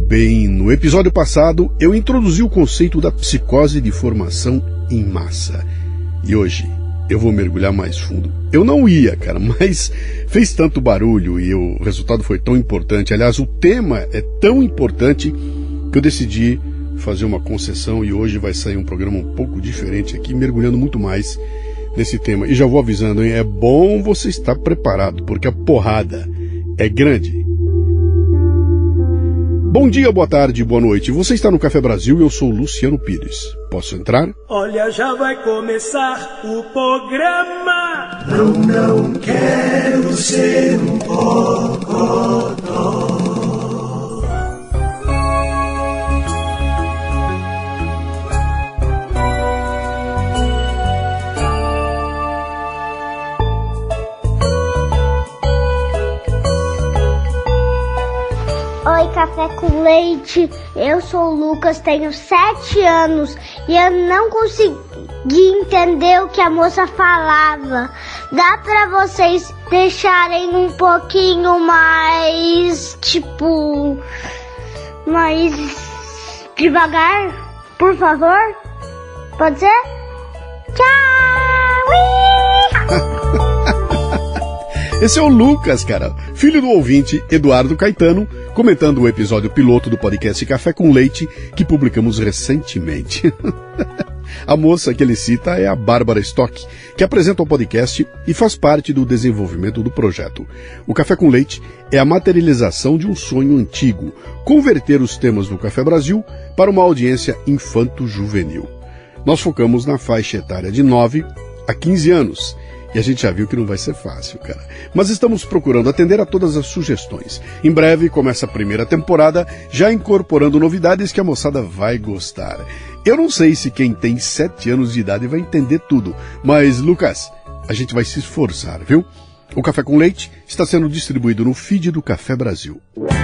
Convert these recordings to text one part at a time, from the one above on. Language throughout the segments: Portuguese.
Bem, no episódio passado eu introduzi o conceito da psicose de formação em massa. E hoje eu vou mergulhar mais fundo. Eu não ia, cara, mas fez tanto barulho e o resultado foi tão importante. Aliás, o tema é tão importante que eu decidi fazer uma concessão e hoje vai sair um programa um pouco diferente aqui, mergulhando muito mais nesse tema. E já vou avisando, hein? É bom você estar preparado, porque a porrada é grande. Bom dia, boa tarde, boa noite. Você está no Café Brasil e eu sou Luciano Pires. Posso entrar? Olha, já vai começar o programa. Não quero ser um bocodó. Oi, Café com Leite, eu sou o Lucas, tenho 7 anos e eu não consegui entender o que a moça falava. Dá pra vocês deixarem um pouquinho mais, mais devagar, por favor? Pode ser? Tchau! Esse é o Lucas, cara, filho do ouvinte Eduardo Caetano, comentando o episódio piloto do podcast Café com Leite, que publicamos recentemente. A moça que ele cita é a Bárbara Stock, que apresenta o podcast e faz parte do desenvolvimento do projeto. O Café com Leite é a materialização de um sonho antigo, converter os temas do Café Brasil para uma audiência infanto-juvenil. Nós focamos na faixa etária de 9 a 15 anos, e a gente já viu que não vai ser fácil, cara. Mas estamos procurando atender a todas as sugestões. Em breve começa a primeira temporada, já incorporando novidades que a moçada vai gostar. Eu não sei se quem tem 7 anos de idade vai entender tudo, mas, Lucas, a gente vai se esforçar, viu? O Café com Leite está sendo distribuído no feed do Café Brasil.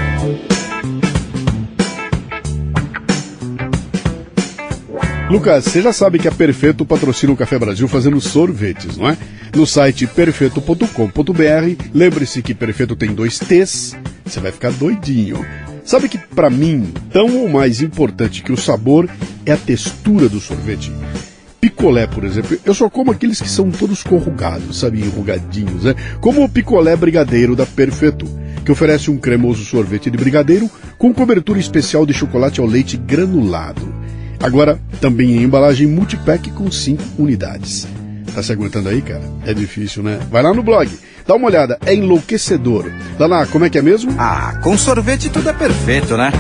Lucas, você já sabe que a Perfeito patrocina o Café Brasil fazendo sorvetes, não é? No site perfeito.com.br, lembre-se que Perfeito tem 2 T's, você vai ficar doidinho. Sabe que pra mim, tão ou mais importante que o sabor é a textura do sorvete? Picolé, por exemplo, eu só como aqueles que são todos corrugados, sabe, enrugadinhos, né? Como o picolé brigadeiro da Perfeito, que oferece um cremoso sorvete de brigadeiro com cobertura especial de chocolate ao leite granulado. Agora, também em embalagem multipack com 5 unidades. Tá se aguentando aí, cara? É difícil, né? Vai lá no blog, dá uma olhada, é enlouquecedor. Dá lá, como é que é mesmo? Ah, com sorvete tudo é perfeito, né?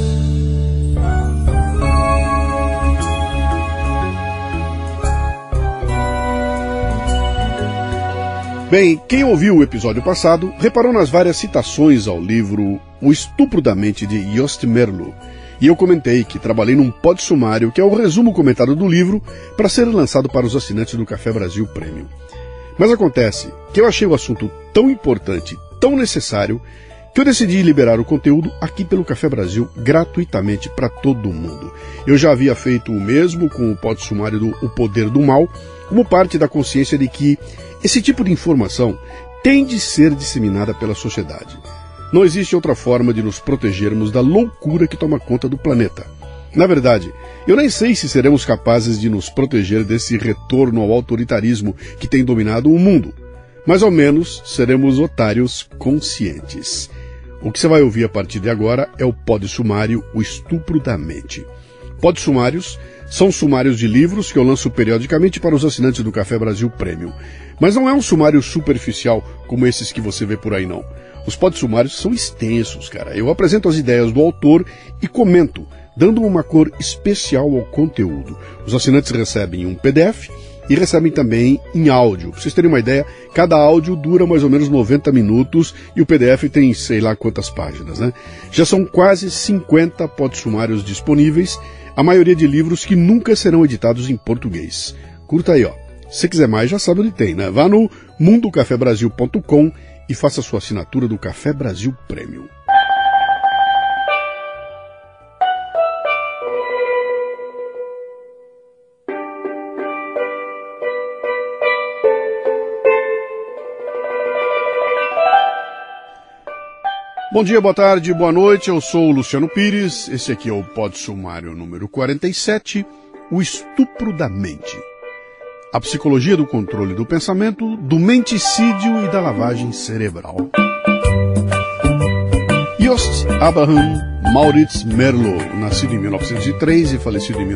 Bem, quem ouviu o episódio passado reparou nas várias citações ao livro O Estupro da Mente de Yost Merlo. E eu comentei que trabalhei num pod sumário, que é o resumo comentado do livro, para ser lançado para os assinantes do Café Brasil Premium. Mas acontece que eu achei o assunto tão importante, tão necessário, que eu decidi liberar o conteúdo aqui pelo Café Brasil gratuitamente para todo mundo. Eu já havia feito o mesmo com o pod sumário do O Poder do Mal, como parte da consciência de que esse tipo de informação tem de ser disseminada pela sociedade. Não existe outra forma de nos protegermos da loucura que toma conta do planeta. Na verdade, eu nem sei se seremos capazes de nos proteger desse retorno ao autoritarismo que tem dominado o mundo, mas ao menos seremos otários conscientes. O que você vai ouvir a partir de agora é o pod sumário O Estupro da Mente. Pod sumários são sumários de livros que eu lanço periodicamente para os assinantes do Café Brasil Premium. Mas não é um sumário superficial como esses que você vê por aí, não. Os pod sumários são extensos, cara. Eu apresento as ideias do autor e comento, dando uma cor especial ao conteúdo. Os assinantes recebem um PDF e recebem também em áudio. Pra vocês terem uma ideia, cada áudio dura mais ou menos 90 minutos e o PDF tem sei lá quantas páginas, né? Já são quase 50 pod sumários disponíveis, a maioria de livros que nunca serão editados em português. Curta aí, ó. Se quiser mais, já sabe onde tem, né? Vá no mundocafebrasil.com e faça sua assinatura do Café Brasil Premium. Bom dia, boa tarde, boa noite, eu sou o Luciano Pires, esse aqui é o Pod Sumário número 47, o estupro da mente. A psicologia do controle do pensamento, do menticídio e da lavagem cerebral. Joost Abraham Maurits Merleau, nascido em 1903 e falecido em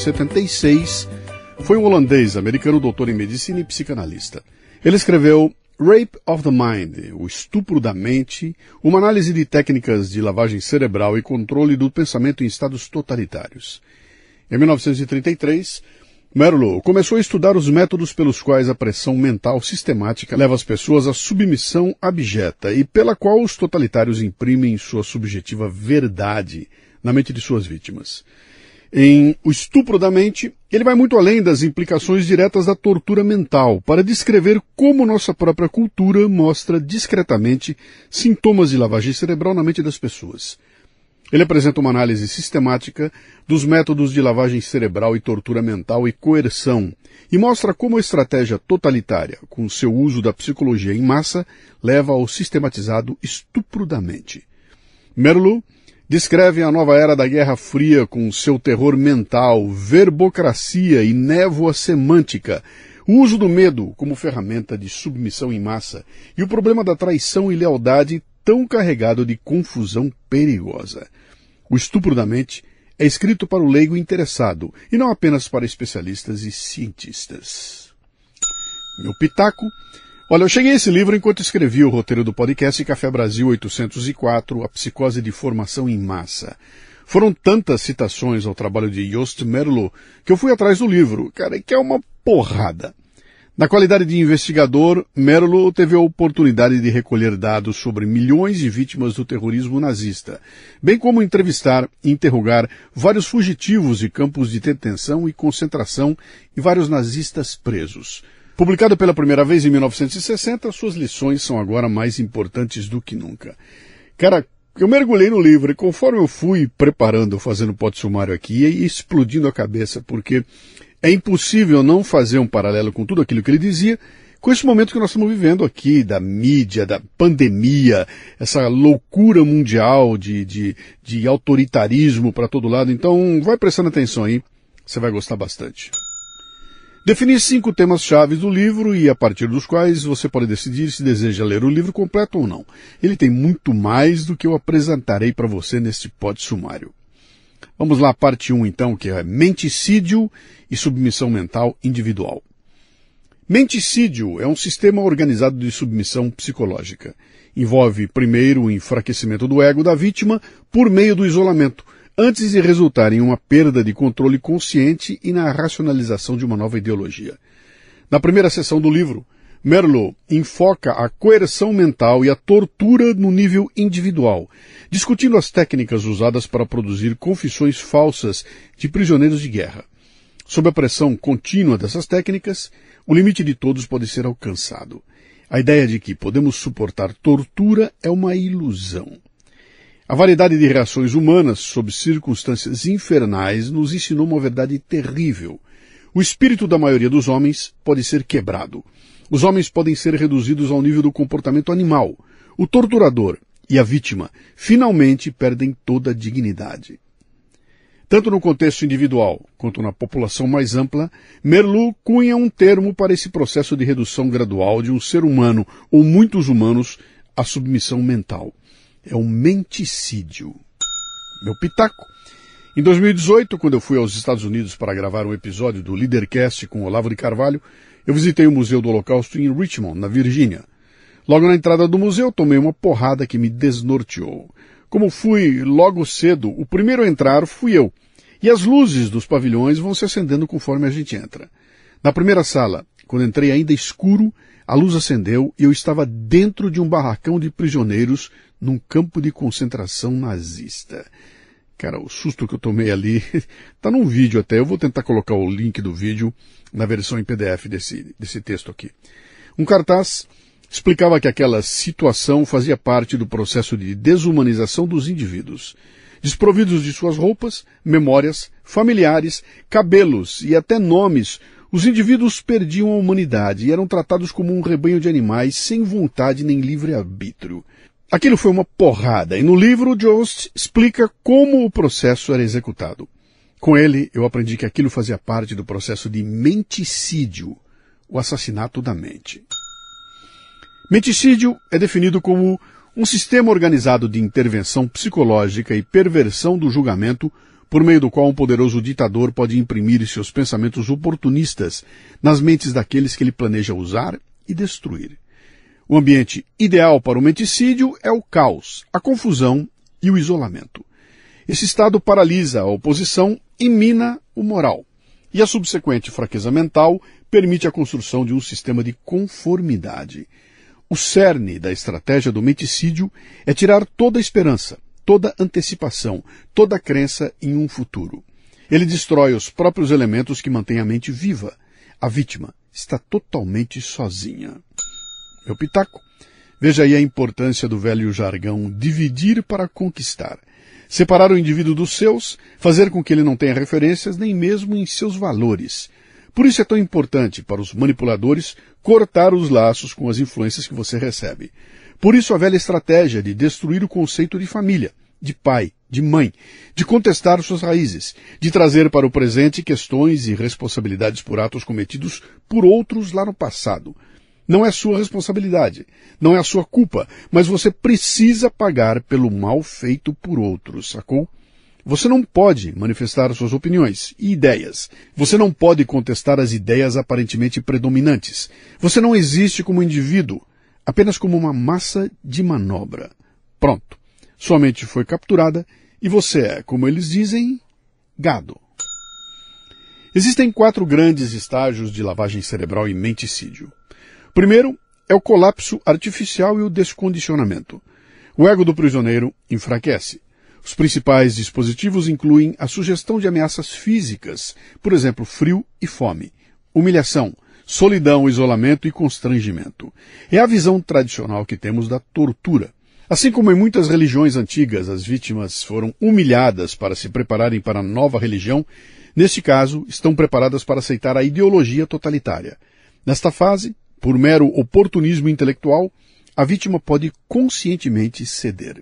1976, foi um holandês-americano doutor em medicina e psicanalista. Ele escreveu Rape of the Mind, o estupro da mente, uma análise de técnicas de lavagem cerebral e controle do pensamento em estados totalitários. Em 1933, Merleau começou a estudar os métodos pelos quais a pressão mental sistemática leva as pessoas à submissão abjeta e pela qual os totalitários imprimem sua subjetiva verdade na mente de suas vítimas. Em O Estupro da Mente, ele vai muito além das implicações diretas da tortura mental, para descrever como nossa própria cultura mostra discretamente sintomas de lavagem cerebral na mente das pessoas. Ele apresenta uma análise sistemática dos métodos de lavagem cerebral e tortura mental e coerção, e mostra como a estratégia totalitária, com seu uso da psicologia em massa, leva ao sistematizado estupro da mente. Merleau descreve a nova era da Guerra Fria com seu terror mental, verbocracia e névoa semântica, o uso do medo como ferramenta de submissão em massa e o problema da traição e lealdade tão carregado de confusão perigosa. O Estupro da Mente é escrito para o leigo interessado e não apenas para especialistas e cientistas. Meu pitaco. Olha, eu cheguei a esse livro enquanto escrevi o roteiro do podcast Café Brasil 804, A Psicose de Formação em Massa. Foram tantas citações ao trabalho de Joost Merleau que eu fui atrás do livro, cara, que é uma porrada. Na qualidade de investigador, Merleau teve a oportunidade de recolher dados sobre milhões de vítimas do terrorismo nazista, bem como entrevistar e interrogar vários fugitivos de campos de detenção e concentração e vários nazistas presos. Publicado pela primeira vez em 1960, suas lições são agora mais importantes do que nunca. Cara, eu mergulhei no livro e conforme eu fui preparando, fazendo pod sumário aqui, ia explodindo a cabeça, porque é impossível não fazer um paralelo com tudo aquilo que ele dizia, com esse momento que nós estamos vivendo aqui, da mídia, da pandemia, essa loucura mundial de autoritarismo para todo lado. Então, vai prestando atenção aí, você vai gostar bastante. Defini 5 temas-chave do livro e a partir dos quais você pode decidir se deseja ler o livro completo ou não. Ele tem muito mais do que eu apresentarei para você neste pod sumário. Vamos lá, parte 1 então, que é menticídio e submissão mental individual. Menticídio é um sistema organizado de submissão psicológica. Envolve primeiro o enfraquecimento do ego da vítima por meio do isolamento, antes de resultar em uma perda de controle consciente e na racionalização de uma nova ideologia. Na primeira seção do livro, Merleau enfoca a coerção mental e a tortura no nível individual, discutindo as técnicas usadas para produzir confissões falsas de prisioneiros de guerra. Sob a pressão contínua dessas técnicas, o limite de todos pode ser alcançado. A ideia de que podemos suportar tortura é uma ilusão. A variedade de reações humanas sob circunstâncias infernais nos ensinou uma verdade terrível. O espírito da maioria dos homens pode ser quebrado. Os homens podem ser reduzidos ao nível do comportamento animal. O torturador e a vítima finalmente perdem toda a dignidade. Tanto no contexto individual quanto na população mais ampla, Merleau cunha um termo para esse processo de redução gradual de um ser humano ou muitos humanos à submissão mental. É um menticídio. Meu pitaco. Em 2018, quando eu fui aos Estados Unidos para gravar um episódio do Leadercast com Olavo de Carvalho, eu visitei o Museu do Holocausto em Richmond, na Virgínia. Logo na entrada do museu, tomei uma porrada que me desnorteou. Como fui logo cedo, o primeiro a entrar fui eu. E as luzes dos pavilhões vão se acendendo conforme a gente entra. Na primeira sala, quando entrei ainda escuro, a luz acendeu e eu estava dentro de um barracão de prisioneiros num campo de concentração nazista. Cara, o susto que eu tomei ali está num vídeo até. Eu vou tentar colocar o link do vídeo na versão em PDF desse texto aqui. Um cartaz explicava que aquela situação fazia parte do processo de desumanização dos indivíduos. Desprovidos de suas roupas, memórias, familiares, cabelos e até nomes, os indivíduos perdiam a humanidade e eram tratados como um rebanho de animais sem vontade nem livre-arbítrio. Aquilo foi uma porrada, e no livro Jost explica como o processo era executado. Com ele, eu aprendi que aquilo fazia parte do processo de menticídio, o assassinato da mente. Menticídio é definido como um sistema organizado de intervenção psicológica e perversão do julgamento por meio do qual um poderoso ditador pode imprimir seus pensamentos oportunistas nas mentes daqueles que ele planeja usar e destruir. O ambiente ideal para o menticídio é o caos, a confusão e o isolamento. Esse estado paralisa a oposição e mina o moral. E a subsequente fraqueza mental permite a construção de um sistema de conformidade. O cerne da estratégia do menticídio é tirar toda a esperança, toda antecipação, toda crença em um futuro. Ele destrói os próprios elementos que mantêm a mente viva. A vítima está totalmente sozinha. Meu pitaco. Veja aí a importância do velho jargão dividir para conquistar. Separar o indivíduo dos seus, fazer com que ele não tenha referências nem mesmo em seus valores. Por isso é tão importante para os manipuladores cortar os laços com as influências que você recebe. Por isso a velha estratégia de destruir o conceito de família, de pai, de mãe, de contestar suas raízes, de trazer para o presente questões e responsabilidades por atos cometidos por outros lá no passado. Não é sua responsabilidade, não é a sua culpa, mas você precisa pagar pelo mal feito por outros, sacou? Você não pode manifestar suas opiniões e ideias. Você não pode contestar as ideias aparentemente predominantes. Você não existe como indivíduo, apenas como uma massa de manobra. Pronto. Sua mente foi capturada e você é, como eles dizem, gado. Existem 4 grandes estágios de lavagem cerebral e menticídio. O primeiro é o colapso artificial e o descondicionamento. O ego do prisioneiro enfraquece. Os principais dispositivos incluem a sugestão de ameaças físicas, por exemplo, frio e fome, humilhação, solidão, isolamento e constrangimento. É a visão tradicional que temos da tortura. Assim como em muitas religiões antigas as vítimas foram humilhadas para se prepararem para a nova religião, neste caso estão preparadas para aceitar a ideologia totalitária. Nesta fase, por mero oportunismo intelectual, a vítima pode conscientemente ceder.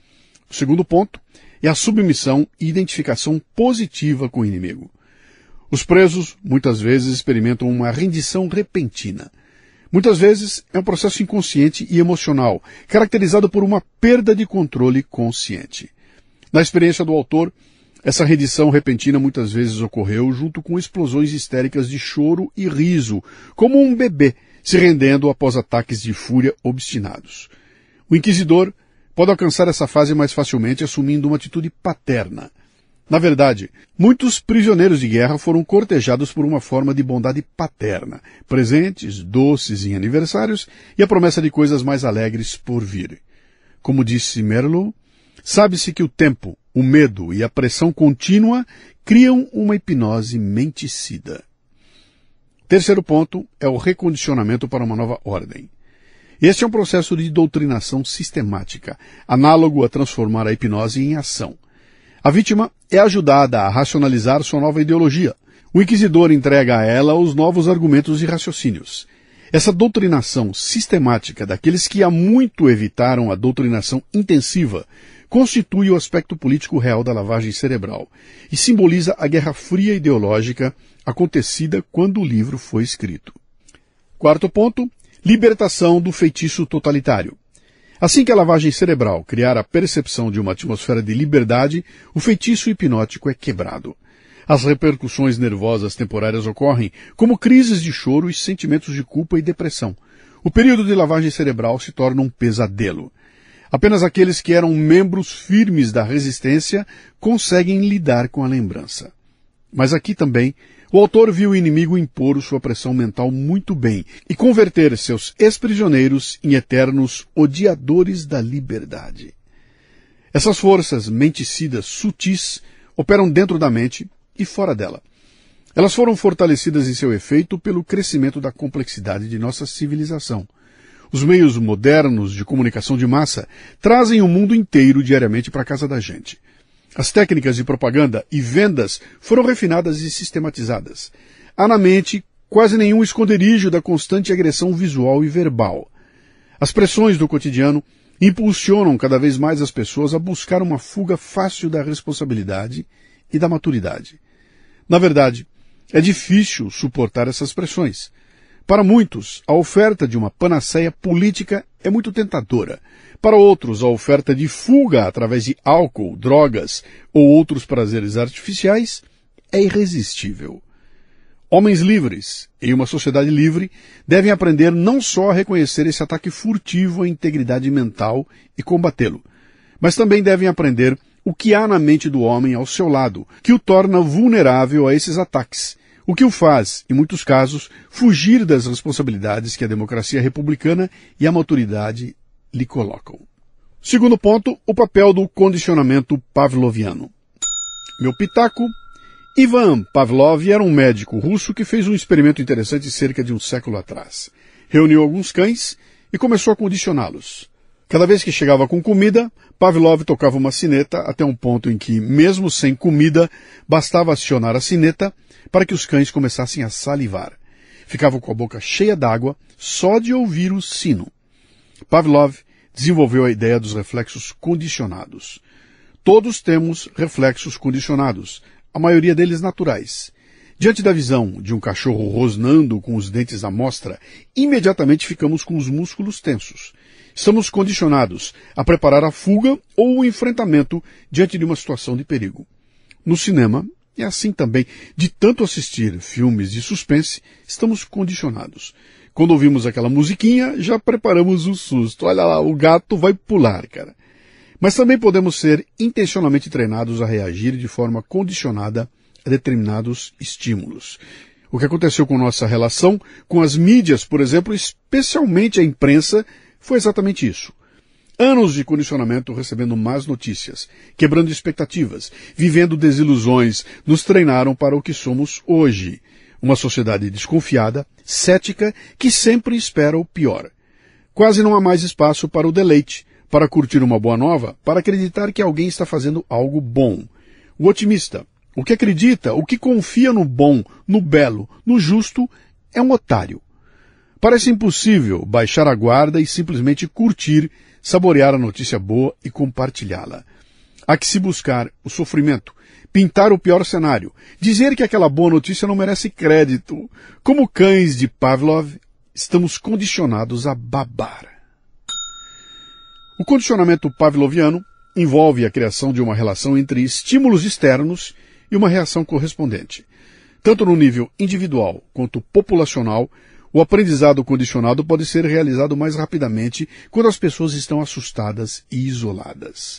O segundo ponto é a submissão e identificação positiva com o inimigo. Os presos, muitas vezes, experimentam uma rendição repentina. Muitas vezes, é um processo inconsciente e emocional, caracterizado por uma perda de controle consciente. Na experiência do autor, essa rendição repentina muitas vezes ocorreu junto com explosões histéricas de choro e riso, como um bebê se rendendo após ataques de fúria obstinados. O inquisidor pode alcançar essa fase mais facilmente assumindo uma atitude paterna. Na verdade, muitos prisioneiros de guerra foram cortejados por uma forma de bondade paterna, presentes, doces em aniversários e a promessa de coisas mais alegres por vir. Como disse Merleau, sabe-se que o tempo, o medo e a pressão contínua criam uma hipnose menticida. Terceiro ponto é o recondicionamento para uma nova ordem. Este é um processo de doutrinação sistemática, análogo a transformar a hipnose em ação. A vítima é ajudada a racionalizar sua nova ideologia. O inquisidor entrega a ela os novos argumentos e raciocínios. Essa doutrinação sistemática daqueles que há muito evitaram a doutrinação intensiva constitui o aspecto político real da lavagem cerebral e simboliza a Guerra Fria ideológica acontecida quando o livro foi escrito. Quarto ponto, libertação do feitiço totalitário. Assim que a lavagem cerebral criar a percepção de uma atmosfera de liberdade, o feitiço hipnótico é quebrado. As repercussões nervosas temporárias ocorrem, como crises de choro e sentimentos de culpa e depressão. O período de lavagem cerebral se torna um pesadelo. Apenas aqueles que eram membros firmes da resistência conseguem lidar com a lembrança. Mas aqui também, o autor viu o inimigo impor sua pressão mental muito bem e converter seus ex-prisioneiros em eternos odiadores da liberdade. Essas forças menticidas sutis operam dentro da mente e fora dela. Elas foram fortalecidas em seu efeito pelo crescimento da complexidade de nossa civilização. Os meios modernos de comunicação de massa trazem o mundo inteiro diariamente para a casa da gente. As técnicas de propaganda e vendas foram refinadas e sistematizadas. Há na mente quase nenhum esconderijo da constante agressão visual e verbal. As pressões do cotidiano impulsionam cada vez mais as pessoas a buscar uma fuga fácil da responsabilidade e da maturidade. Na verdade, é difícil suportar essas pressões. Para muitos, a oferta de uma panaceia política é muito tentadora. Para outros, a oferta de fuga através de álcool, drogas ou outros prazeres artificiais é irresistível. Homens livres, em uma sociedade livre, devem aprender não só a reconhecer esse ataque furtivo à integridade mental e combatê-lo, mas também devem aprender o que há na mente do homem ao seu lado, que o torna vulnerável a esses ataques, o que o faz, em muitos casos, fugir das responsabilidades que a democracia republicana e a maturidade lhe colocam. Segundo ponto, o papel do condicionamento pavloviano. Meu pitaco: Ivan Pavlov era um médico russo que fez um experimento interessante cerca de um século atrás. Reuniu alguns cães e começou a condicioná-los. Cada vez que chegava com comida, Pavlov tocava uma sineta até um ponto em que, mesmo sem comida, bastava acionar a sineta para que os cães começassem a salivar. Ficavam com a boca cheia d'água só de ouvir o sino. Pavlov desenvolveu a ideia dos reflexos condicionados. Todos temos reflexos condicionados, a maioria deles naturais. Diante da visão de um cachorro rosnando com os dentes à mostra, imediatamente ficamos com os músculos tensos. Estamos condicionados a preparar a fuga ou o enfrentamento diante de uma situação de perigo. No cinema, é assim também. De tanto assistir filmes de suspense, estamos condicionados. Quando ouvimos aquela musiquinha, já preparamos o susto. Olha lá, o gato vai pular, cara. Mas também podemos ser intencionalmente treinados a reagir de forma condicionada a determinados estímulos. O que aconteceu com nossa relação com as mídias, por exemplo, especialmente a imprensa, foi exatamente isso. Anos de condicionamento recebendo más notícias, quebrando expectativas, vivendo desilusões, nos treinaram para o que somos hoje. Uma sociedade desconfiada, cética, que sempre espera o pior. Quase não há mais espaço para o deleite, para curtir uma boa nova, para acreditar que alguém está fazendo algo bom. O otimista, o que acredita, o que confia no bom, no belo, no justo, é um otário. Parece impossível baixar a guarda e simplesmente curtir, saborear a notícia boa e compartilhá-la. Há que se buscar o sofrimento, pintar o pior cenário, dizer que aquela boa notícia não merece crédito. Como cães de Pavlov, estamos condicionados a babar. O condicionamento pavloviano envolve a criação de uma relação entre estímulos externos e uma reação correspondente. Tanto no nível individual quanto populacional, o aprendizado condicionado pode ser realizado mais rapidamente quando as pessoas estão assustadas e isoladas.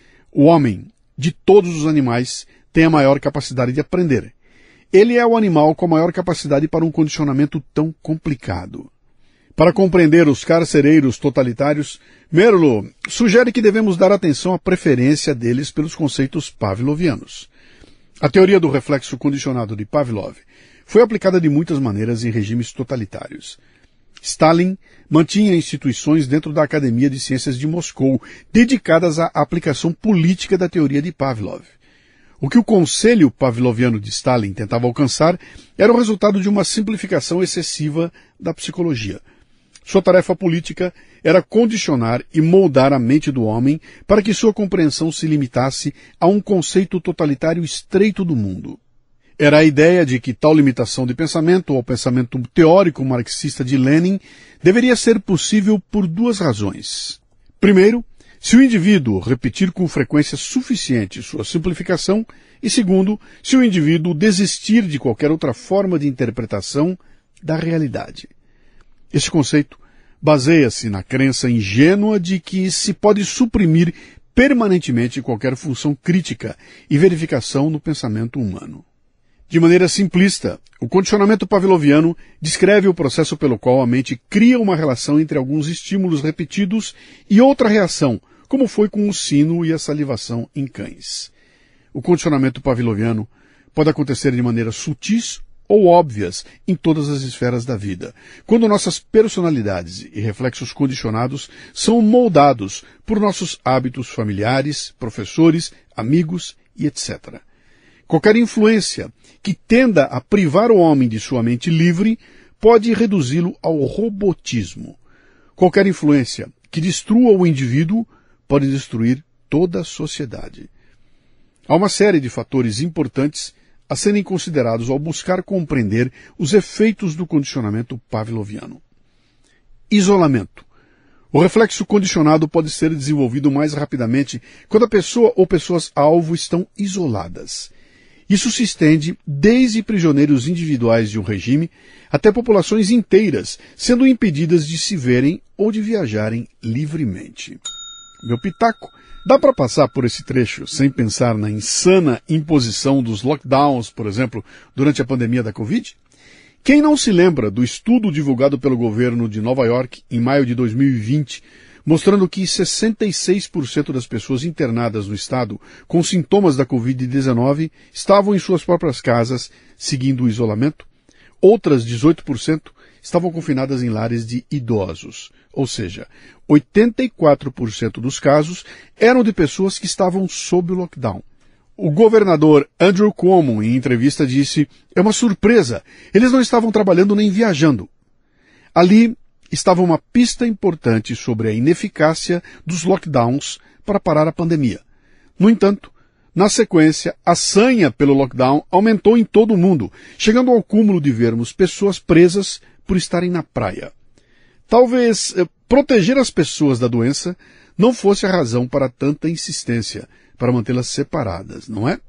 O homem, de todos os animais, tem a maior capacidade de aprender. Ele é o animal com a maior capacidade para um condicionamento tão complicado. Para compreender os carcereiros totalitários, Merlo sugere que devemos dar atenção à preferência deles pelos conceitos pavlovianos. A teoria do reflexo condicionado de Pavlov foi aplicada de muitas maneiras em regimes totalitários. Stalin mantinha instituições dentro da Academia de Ciências de Moscou, dedicadas à aplicação política da teoria de Pavlov. O que o Conselho Pavloviano de Stalin tentava alcançar era o resultado de uma simplificação excessiva da psicologia. Sua tarefa política era condicionar e moldar a mente do homem para que sua compreensão se limitasse a um conceito totalitário estreito do mundo. Era a ideia de que tal limitação de pensamento ao pensamento teórico marxista de Lenin deveria ser possível por duas razões. Primeiro, se o indivíduo repetir com frequência suficiente sua simplificação, e segundo, se o indivíduo desistir de qualquer outra forma de interpretação da realidade. Esse conceito baseia-se na crença ingênua de que se pode suprimir permanentemente qualquer função crítica e verificação no pensamento humano. De maneira simplista, o condicionamento pavloviano descreve o processo pelo qual a mente cria uma relação entre alguns estímulos repetidos e outra reação, como foi com o sino e a salivação em cães. O condicionamento pavloviano pode acontecer de maneiras sutis ou óbvias em todas as esferas da vida, quando nossas personalidades e reflexos condicionados são moldados por nossos hábitos familiares, professores, amigos e etc. Qualquer influência que tenda a privar o homem de sua mente livre pode reduzi-lo ao robotismo. Qualquer influência que destrua o indivíduo pode destruir toda a sociedade. Há uma série de fatores importantes a serem considerados ao buscar compreender os efeitos do condicionamento pavloviano. Isolamento. O reflexo condicionado pode ser desenvolvido mais rapidamente quando a pessoa ou pessoas-alvo estão isoladas. Isso se estende desde prisioneiros individuais de um regime até populações inteiras sendo impedidas de se verem ou de viajarem livremente. Meu pitaco: dá para passar por esse trecho sem pensar na insana imposição dos lockdowns, por exemplo, durante a pandemia da Covid? Quem não se lembra do estudo divulgado pelo governo de Nova York em maio de 2020, mostrando que 66% das pessoas internadas no estado com sintomas da Covid-19 estavam em suas próprias casas, seguindo o isolamento? Outras 18% estavam confinadas em lares de idosos, ou seja, 84% dos casos eram de pessoas que estavam sob o lockdown. O governador Andrew Cuomo, em entrevista, disse: "É uma surpresa, eles não estavam trabalhando nem viajando." Ali estava uma pista importante sobre a ineficácia dos lockdowns para parar a pandemia. No entanto, na sequência, a sanha pelo lockdown aumentou em todo o mundo, chegando ao cúmulo de vermos pessoas presas por estarem na praia. Talvez proteger as pessoas da doença não fosse a razão para tanta insistência para mantê-las separadas, não é?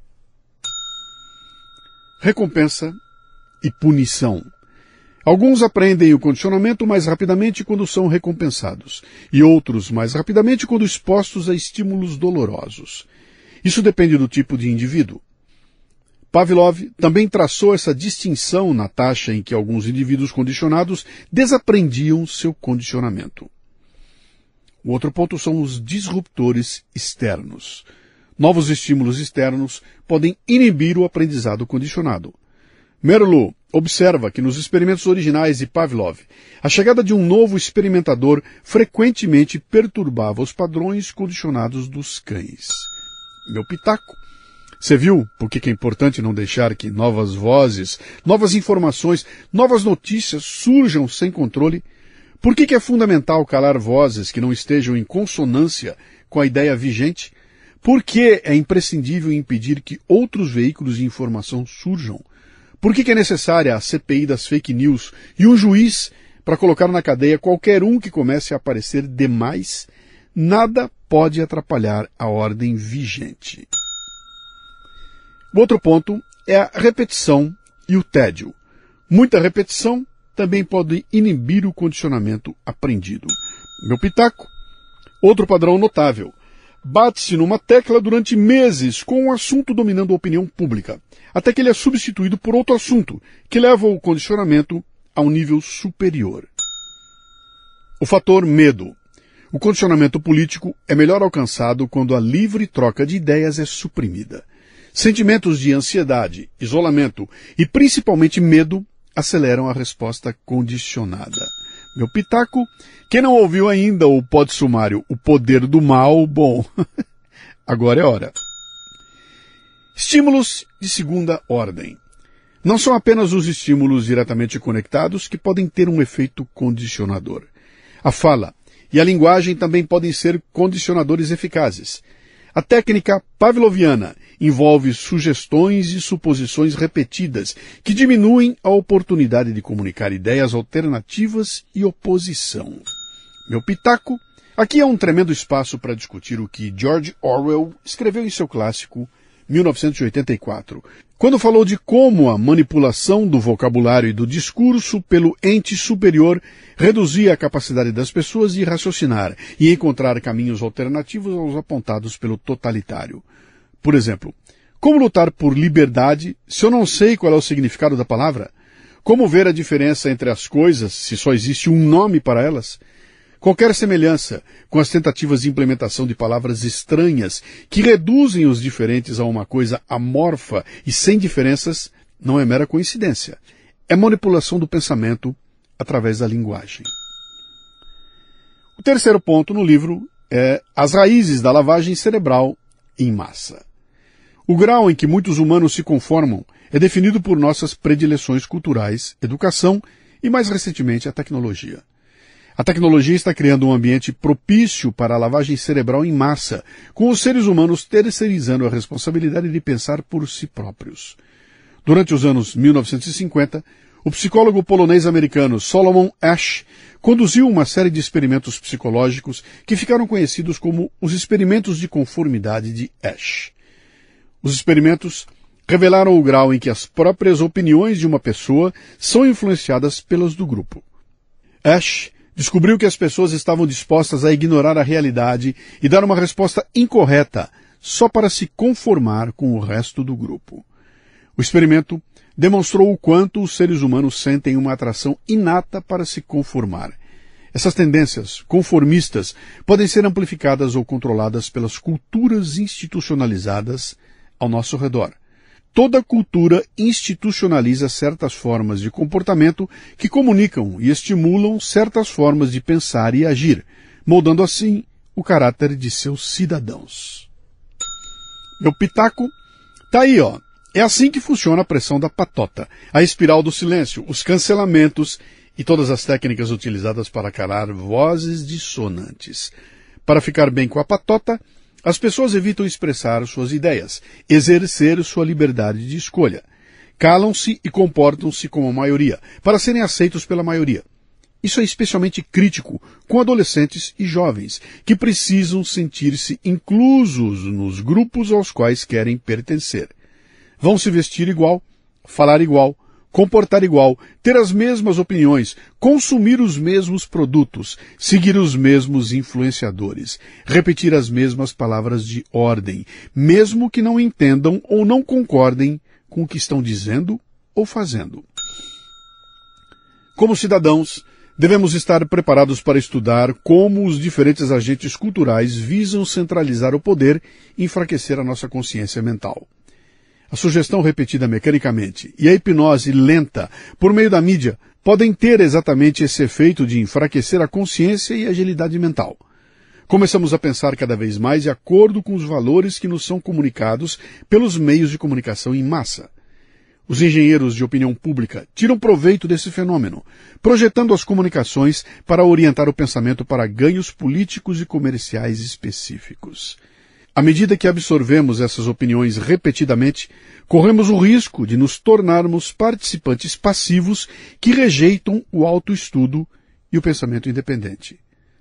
Recompensa e punição. Alguns aprendem o condicionamento mais rapidamente quando são recompensados, e outros mais rapidamente quando expostos a estímulos dolorosos. Isso depende do tipo de indivíduo. Pavlov também traçou essa distinção na taxa em que alguns indivíduos condicionados desaprendiam seu condicionamento. O outro ponto são os disruptores externos. Novos estímulos externos podem inibir o aprendizado condicionado. Merleau observa que nos experimentos originais de Pavlov, a chegada de um novo experimentador frequentemente perturbava os padrões condicionados dos cães. Meu pitaco: você viu por que é importante não deixar que novas vozes, novas informações, novas notícias surjam sem controle? Por que é fundamental calar vozes que não estejam em consonância com a ideia vigente? Por que é imprescindível impedir que outros veículos de informação surjam? Por que é necessária a CPI das fake news e um juiz para colocar na cadeia qualquer um que comece a aparecer demais? Nada pode atrapalhar a ordem vigente. O outro ponto é a repetição e o tédio. Muita repetição também pode inibir o condicionamento aprendido. Meu pitaco: outro padrão notável. Bate-se numa tecla durante meses com um assunto dominando a opinião pública, até que ele é substituído por outro assunto, que leva o condicionamento a um nível superior. O fator medo. O condicionamento político é melhor alcançado quando a livre troca de ideias é suprimida. Sentimentos de ansiedade, isolamento e principalmente medo aceleram a resposta condicionada. Meu pitaco: quem não ouviu ainda o podsumário O Poder do Mal, bom, agora é hora. Estímulos de segunda ordem. Não são apenas os estímulos diretamente conectados que podem ter um efeito condicionador. A fala e a linguagem também podem ser condicionadores eficazes. A técnica pavloviana envolve sugestões e suposições repetidas que diminuem a oportunidade de comunicar ideias alternativas e oposição. Meu pitaco: aqui é um tremendo espaço para discutir o que George Orwell escreveu em seu clássico 1984, quando falou de como a manipulação do vocabulário e do discurso pelo ente superior reduzia a capacidade das pessoas de raciocinar e encontrar caminhos alternativos aos apontados pelo totalitário. Por exemplo, como lutar por liberdade se eu não sei qual é o significado da palavra? Como ver a diferença entre as coisas se só existe um nome para elas? Qualquer semelhança com as tentativas de implementação de palavras estranhas que reduzem os diferentes a uma coisa amorfa e sem diferenças não é mera coincidência. É manipulação do pensamento através da linguagem. O terceiro ponto no livro é as raízes da lavagem cerebral em massa. O grau em que muitos humanos se conformam é definido por nossas predileções culturais, educação e, mais recentemente, a tecnologia. A tecnologia está criando um ambiente propício para a lavagem cerebral em massa, com os seres humanos terceirizando a responsabilidade de pensar por si próprios. Durante os anos 1950, o psicólogo polonês-americano Solomon Asch conduziu uma série de experimentos psicológicos que ficaram conhecidos como os experimentos de conformidade de Asch. Os experimentos revelaram o grau em que as próprias opiniões de uma pessoa são influenciadas pelas do grupo. Asch descobriu que as pessoas estavam dispostas a ignorar a realidade e dar uma resposta incorreta só para se conformar com o resto do grupo. O experimento demonstrou o quanto os seres humanos sentem uma atração inata para se conformar. Essas tendências conformistas podem ser amplificadas ou controladas pelas culturas institucionalizadas ao nosso redor. Toda cultura institucionaliza certas formas de comportamento que comunicam e estimulam certas formas de pensar e agir, moldando assim o caráter de seus cidadãos. Meu pitaco tá aí, ó. É assim que funciona a pressão da patota, a espiral do silêncio, os cancelamentos e todas as técnicas utilizadas para calar vozes dissonantes. Para ficar bem com a patota, as pessoas evitam expressar suas ideias, exercer sua liberdade de escolha. Calam-se e comportam-se como a maioria, para serem aceitos pela maioria. Isso é especialmente crítico com adolescentes e jovens, que precisam sentir-se inclusos nos grupos aos quais querem pertencer. Vão se vestir igual, falar igual, comportar igual, ter as mesmas opiniões, consumir os mesmos produtos, seguir os mesmos influenciadores, repetir as mesmas palavras de ordem, mesmo que não entendam ou não concordem com o que estão dizendo ou fazendo. Como cidadãos, devemos estar preparados para estudar como os diferentes agentes culturais visam centralizar o poder e enfraquecer a nossa consciência mental. A sugestão repetida mecanicamente e a hipnose lenta por meio da mídia podem ter exatamente esse efeito de enfraquecer a consciência e a agilidade mental. Começamos a pensar cada vez mais de acordo com os valores que nos são comunicados pelos meios de comunicação em massa. Os engenheiros de opinião pública tiram proveito desse fenômeno, projetando as comunicações para orientar o pensamento para ganhos políticos e comerciais específicos. À medida que absorvemos essas opiniões repetidamente, corremos o risco de nos tornarmos participantes passivos que rejeitam o autoestudo e o pensamento independente.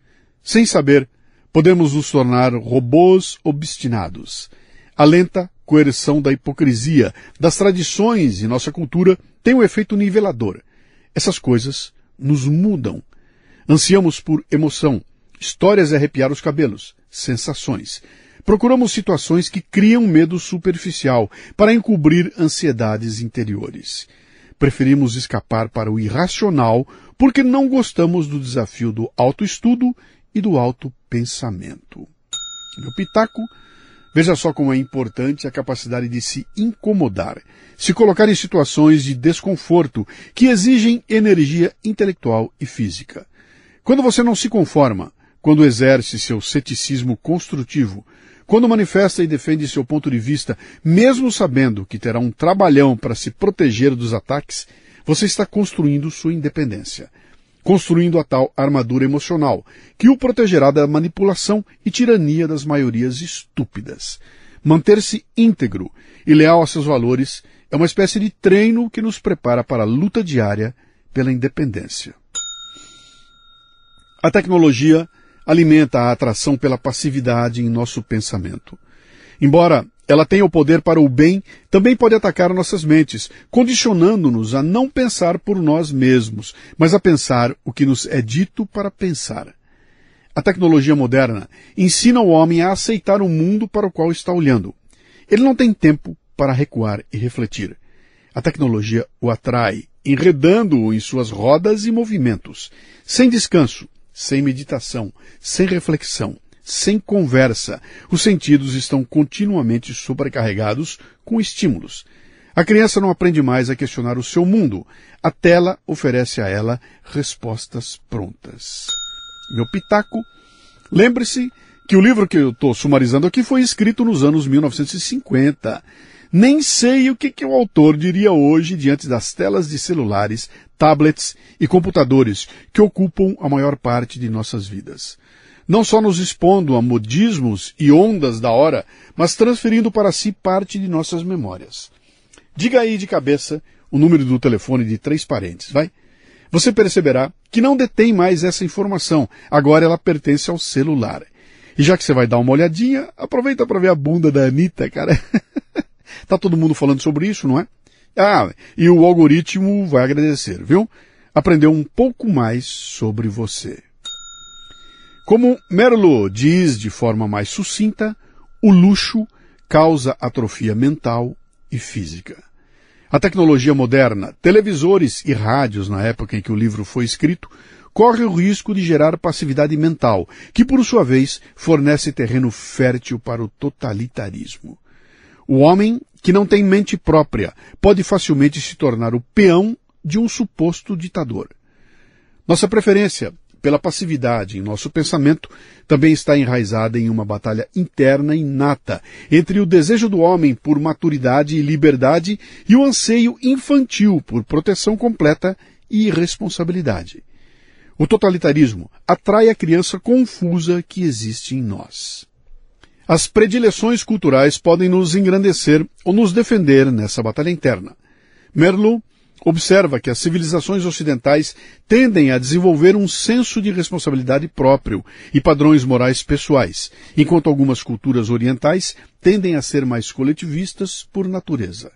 Sem saber, podemos nos tornar robôs obstinados. A lenta coerção da hipocrisia, das tradições e nossa cultura tem um efeito nivelador. Essas coisas nos mudam. Ansiamos por emoção, histórias de arrepiar os cabelos, sensações. Procuramos situações que criam medo superficial para encobrir ansiedades interiores. Preferimos escapar para o irracional porque não gostamos do desafio do autoestudo e do autopensamento. Meu pitaco, veja só como é importante a capacidade de se incomodar, se colocar em situações de desconforto que exigem energia intelectual e física. Quando você não se conforma, quando exerce seu ceticismo construtivo, quando manifesta e defende seu ponto de vista, mesmo sabendo que terá um trabalhão para se proteger dos ataques, você está construindo sua independência, construindo a tal armadura emocional, que o protegerá da manipulação e tirania das maiorias estúpidas. Manter-se íntegro e leal a seus valores é uma espécie de treino que nos prepara para a luta diária pela independência. A tecnologia alimenta a atração pela passividade em nosso pensamento. Embora ela tenha o poder para o bem, também pode atacar nossas mentes, condicionando-nos a não pensar por nós mesmos, mas a pensar o que nos é dito para pensar. A tecnologia moderna ensina o homem a aceitar o mundo para o qual está olhando. Ele não tem tempo para recuar e refletir. A tecnologia o atrai, enredando-o em suas rodas e movimentos, sem descanso, sem meditação, sem reflexão, sem conversa. Os sentidos estão continuamente sobrecarregados com estímulos. A criança não aprende mais a questionar o seu mundo. A tela oferece a ela respostas prontas. Meu pitaco, lembre-se que o livro que eu estou sumarizando aqui foi escrito nos anos 1950. Nem sei o que o autor diria hoje diante das telas de celulares, tablets e computadores que ocupam a maior parte de nossas vidas. Não só nos expondo a modismos e ondas da hora, mas transferindo para si parte de nossas memórias. Diga aí de cabeça o número do telefone de 3 parentes, vai? Você perceberá que não detém mais essa informação, agora ela pertence ao celular. E já que você vai dar uma olhadinha, aproveita para ver a bunda da Anitta, cara. Tá todo mundo falando sobre isso, não é? Ah, e o algoritmo vai agradecer, viu? Aprendeu um pouco mais sobre você. Como Merleau diz de forma mais sucinta, o luxo causa atrofia mental e física. A tecnologia moderna, televisores e rádios na época em que o livro foi escrito, corre o risco de gerar passividade mental, que por sua vez fornece terreno fértil para o totalitarismo. O homem que não tem mente própria pode facilmente se tornar o peão de um suposto ditador. Nossa preferência pela passividade em nosso pensamento também está enraizada em uma batalha interna inata entre o desejo do homem por maturidade e liberdade e o anseio infantil por proteção completa e irresponsabilidade. O totalitarismo atrai a criança confusa que existe em nós. As predileções culturais podem nos engrandecer ou nos defender nessa batalha interna. Merleau observa que as civilizações ocidentais tendem a desenvolver um senso de responsabilidade próprio e padrões morais pessoais, enquanto algumas culturas orientais tendem a ser mais coletivistas por natureza.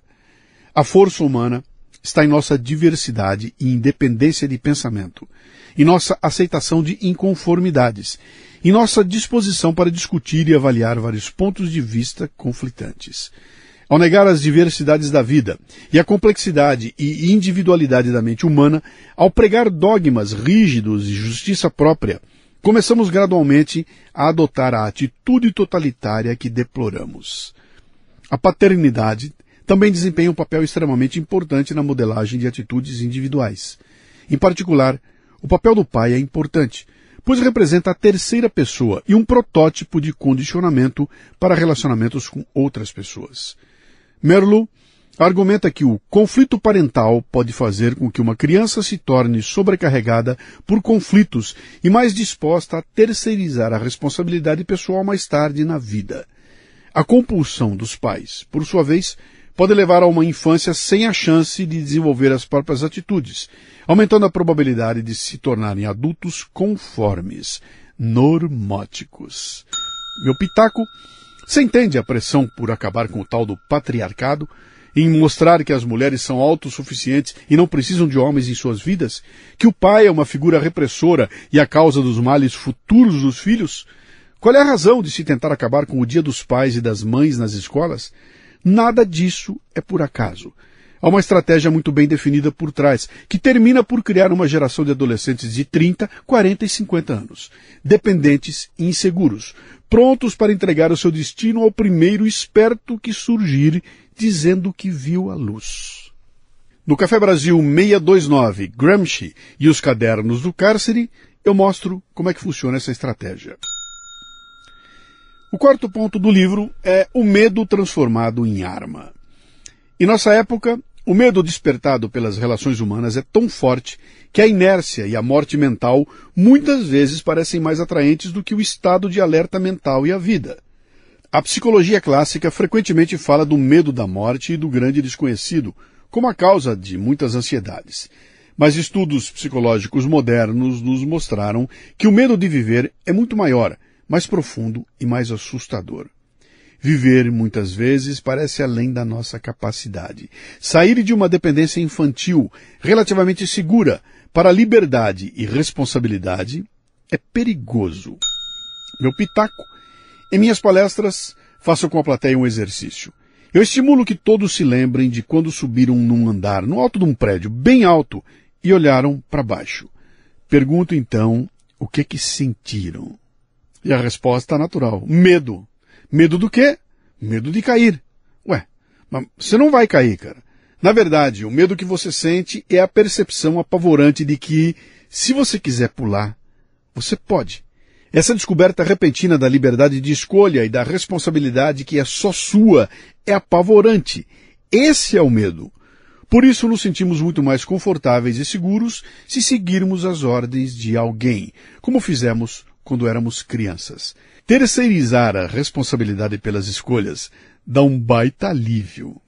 A força humana está em nossa diversidade e independência de pensamento, em nossa aceitação de inconformidades, em nossa disposição para discutir e avaliar vários pontos de vista conflitantes. Ao negar as diversidades da vida e a complexidade e individualidade da mente humana, ao pregar dogmas rígidos e justiça própria, começamos gradualmente a adotar a atitude totalitária que deploramos. A paternidade também desempenha um papel extremamente importante na modelagem de atitudes individuais. Em particular, o papel do pai é importante, pois representa a terceira pessoa e um protótipo de condicionamento para relacionamentos com outras pessoas. Merleau argumenta que o conflito parental pode fazer com que uma criança se torne sobrecarregada por conflitos e mais disposta a terceirizar a responsabilidade pessoal mais tarde na vida. A compulsão dos pais, por sua vez, pode levar a uma infância sem a chance de desenvolver as próprias atitudes, aumentando a probabilidade de se tornarem adultos conformes, normóticos. Meu pitaco: você entende a pressão por acabar com o tal do patriarcado, em mostrar que as mulheres são autossuficientes e não precisam de homens em suas vidas? Que o pai é uma figura repressora e a causa dos males futuros dos filhos? Qual é a razão de se tentar acabar com o Dia dos Pais e das Mães nas escolas? Nada disso é por acaso. Há uma estratégia muito bem definida por trás, que termina por criar uma geração de adolescentes de 30, 40 e 50 anos, dependentes e inseguros, prontos para entregar o seu destino ao primeiro esperto que surgir, dizendo que viu a luz. No Café Brasil 629, Gramsci e os cadernos do cárcere, eu mostro como é que funciona essa estratégia. O quarto ponto do livro é o medo transformado em arma. Em nossa época, o medo despertado pelas relações humanas é tão forte que a inércia e a morte mental muitas vezes parecem mais atraentes do que o estado de alerta mental e a vida. A psicologia clássica frequentemente fala do medo da morte e do grande desconhecido como a causa de muitas ansiedades. Mas estudos psicológicos modernos nos mostraram que o medo de viver é muito maior, mais profundo e mais assustador. Viver, muitas vezes, parece além da nossa capacidade. Sair de uma dependência infantil, relativamente segura, para a liberdade e responsabilidade é perigoso. Meu pitaco: em minhas palestras, faço com a plateia um exercício. Eu estimulo que todos se lembrem de quando subiram num andar, no alto de um prédio, bem alto, e olharam para baixo. Pergunto então o que sentiram. E a resposta natural: medo. Medo do quê? Medo de cair. Ué, mas você não vai cair, cara. Na verdade, o medo que você sente é a percepção apavorante de que, se você quiser pular, você pode. Essa descoberta repentina da liberdade de escolha e da responsabilidade que é só sua é apavorante. Esse é o medo. Por isso nos sentimos muito mais confortáveis e seguros se seguirmos as ordens de alguém, como fizemos quando éramos crianças. Terceirizar a responsabilidade pelas escolhas dá um baita alívio.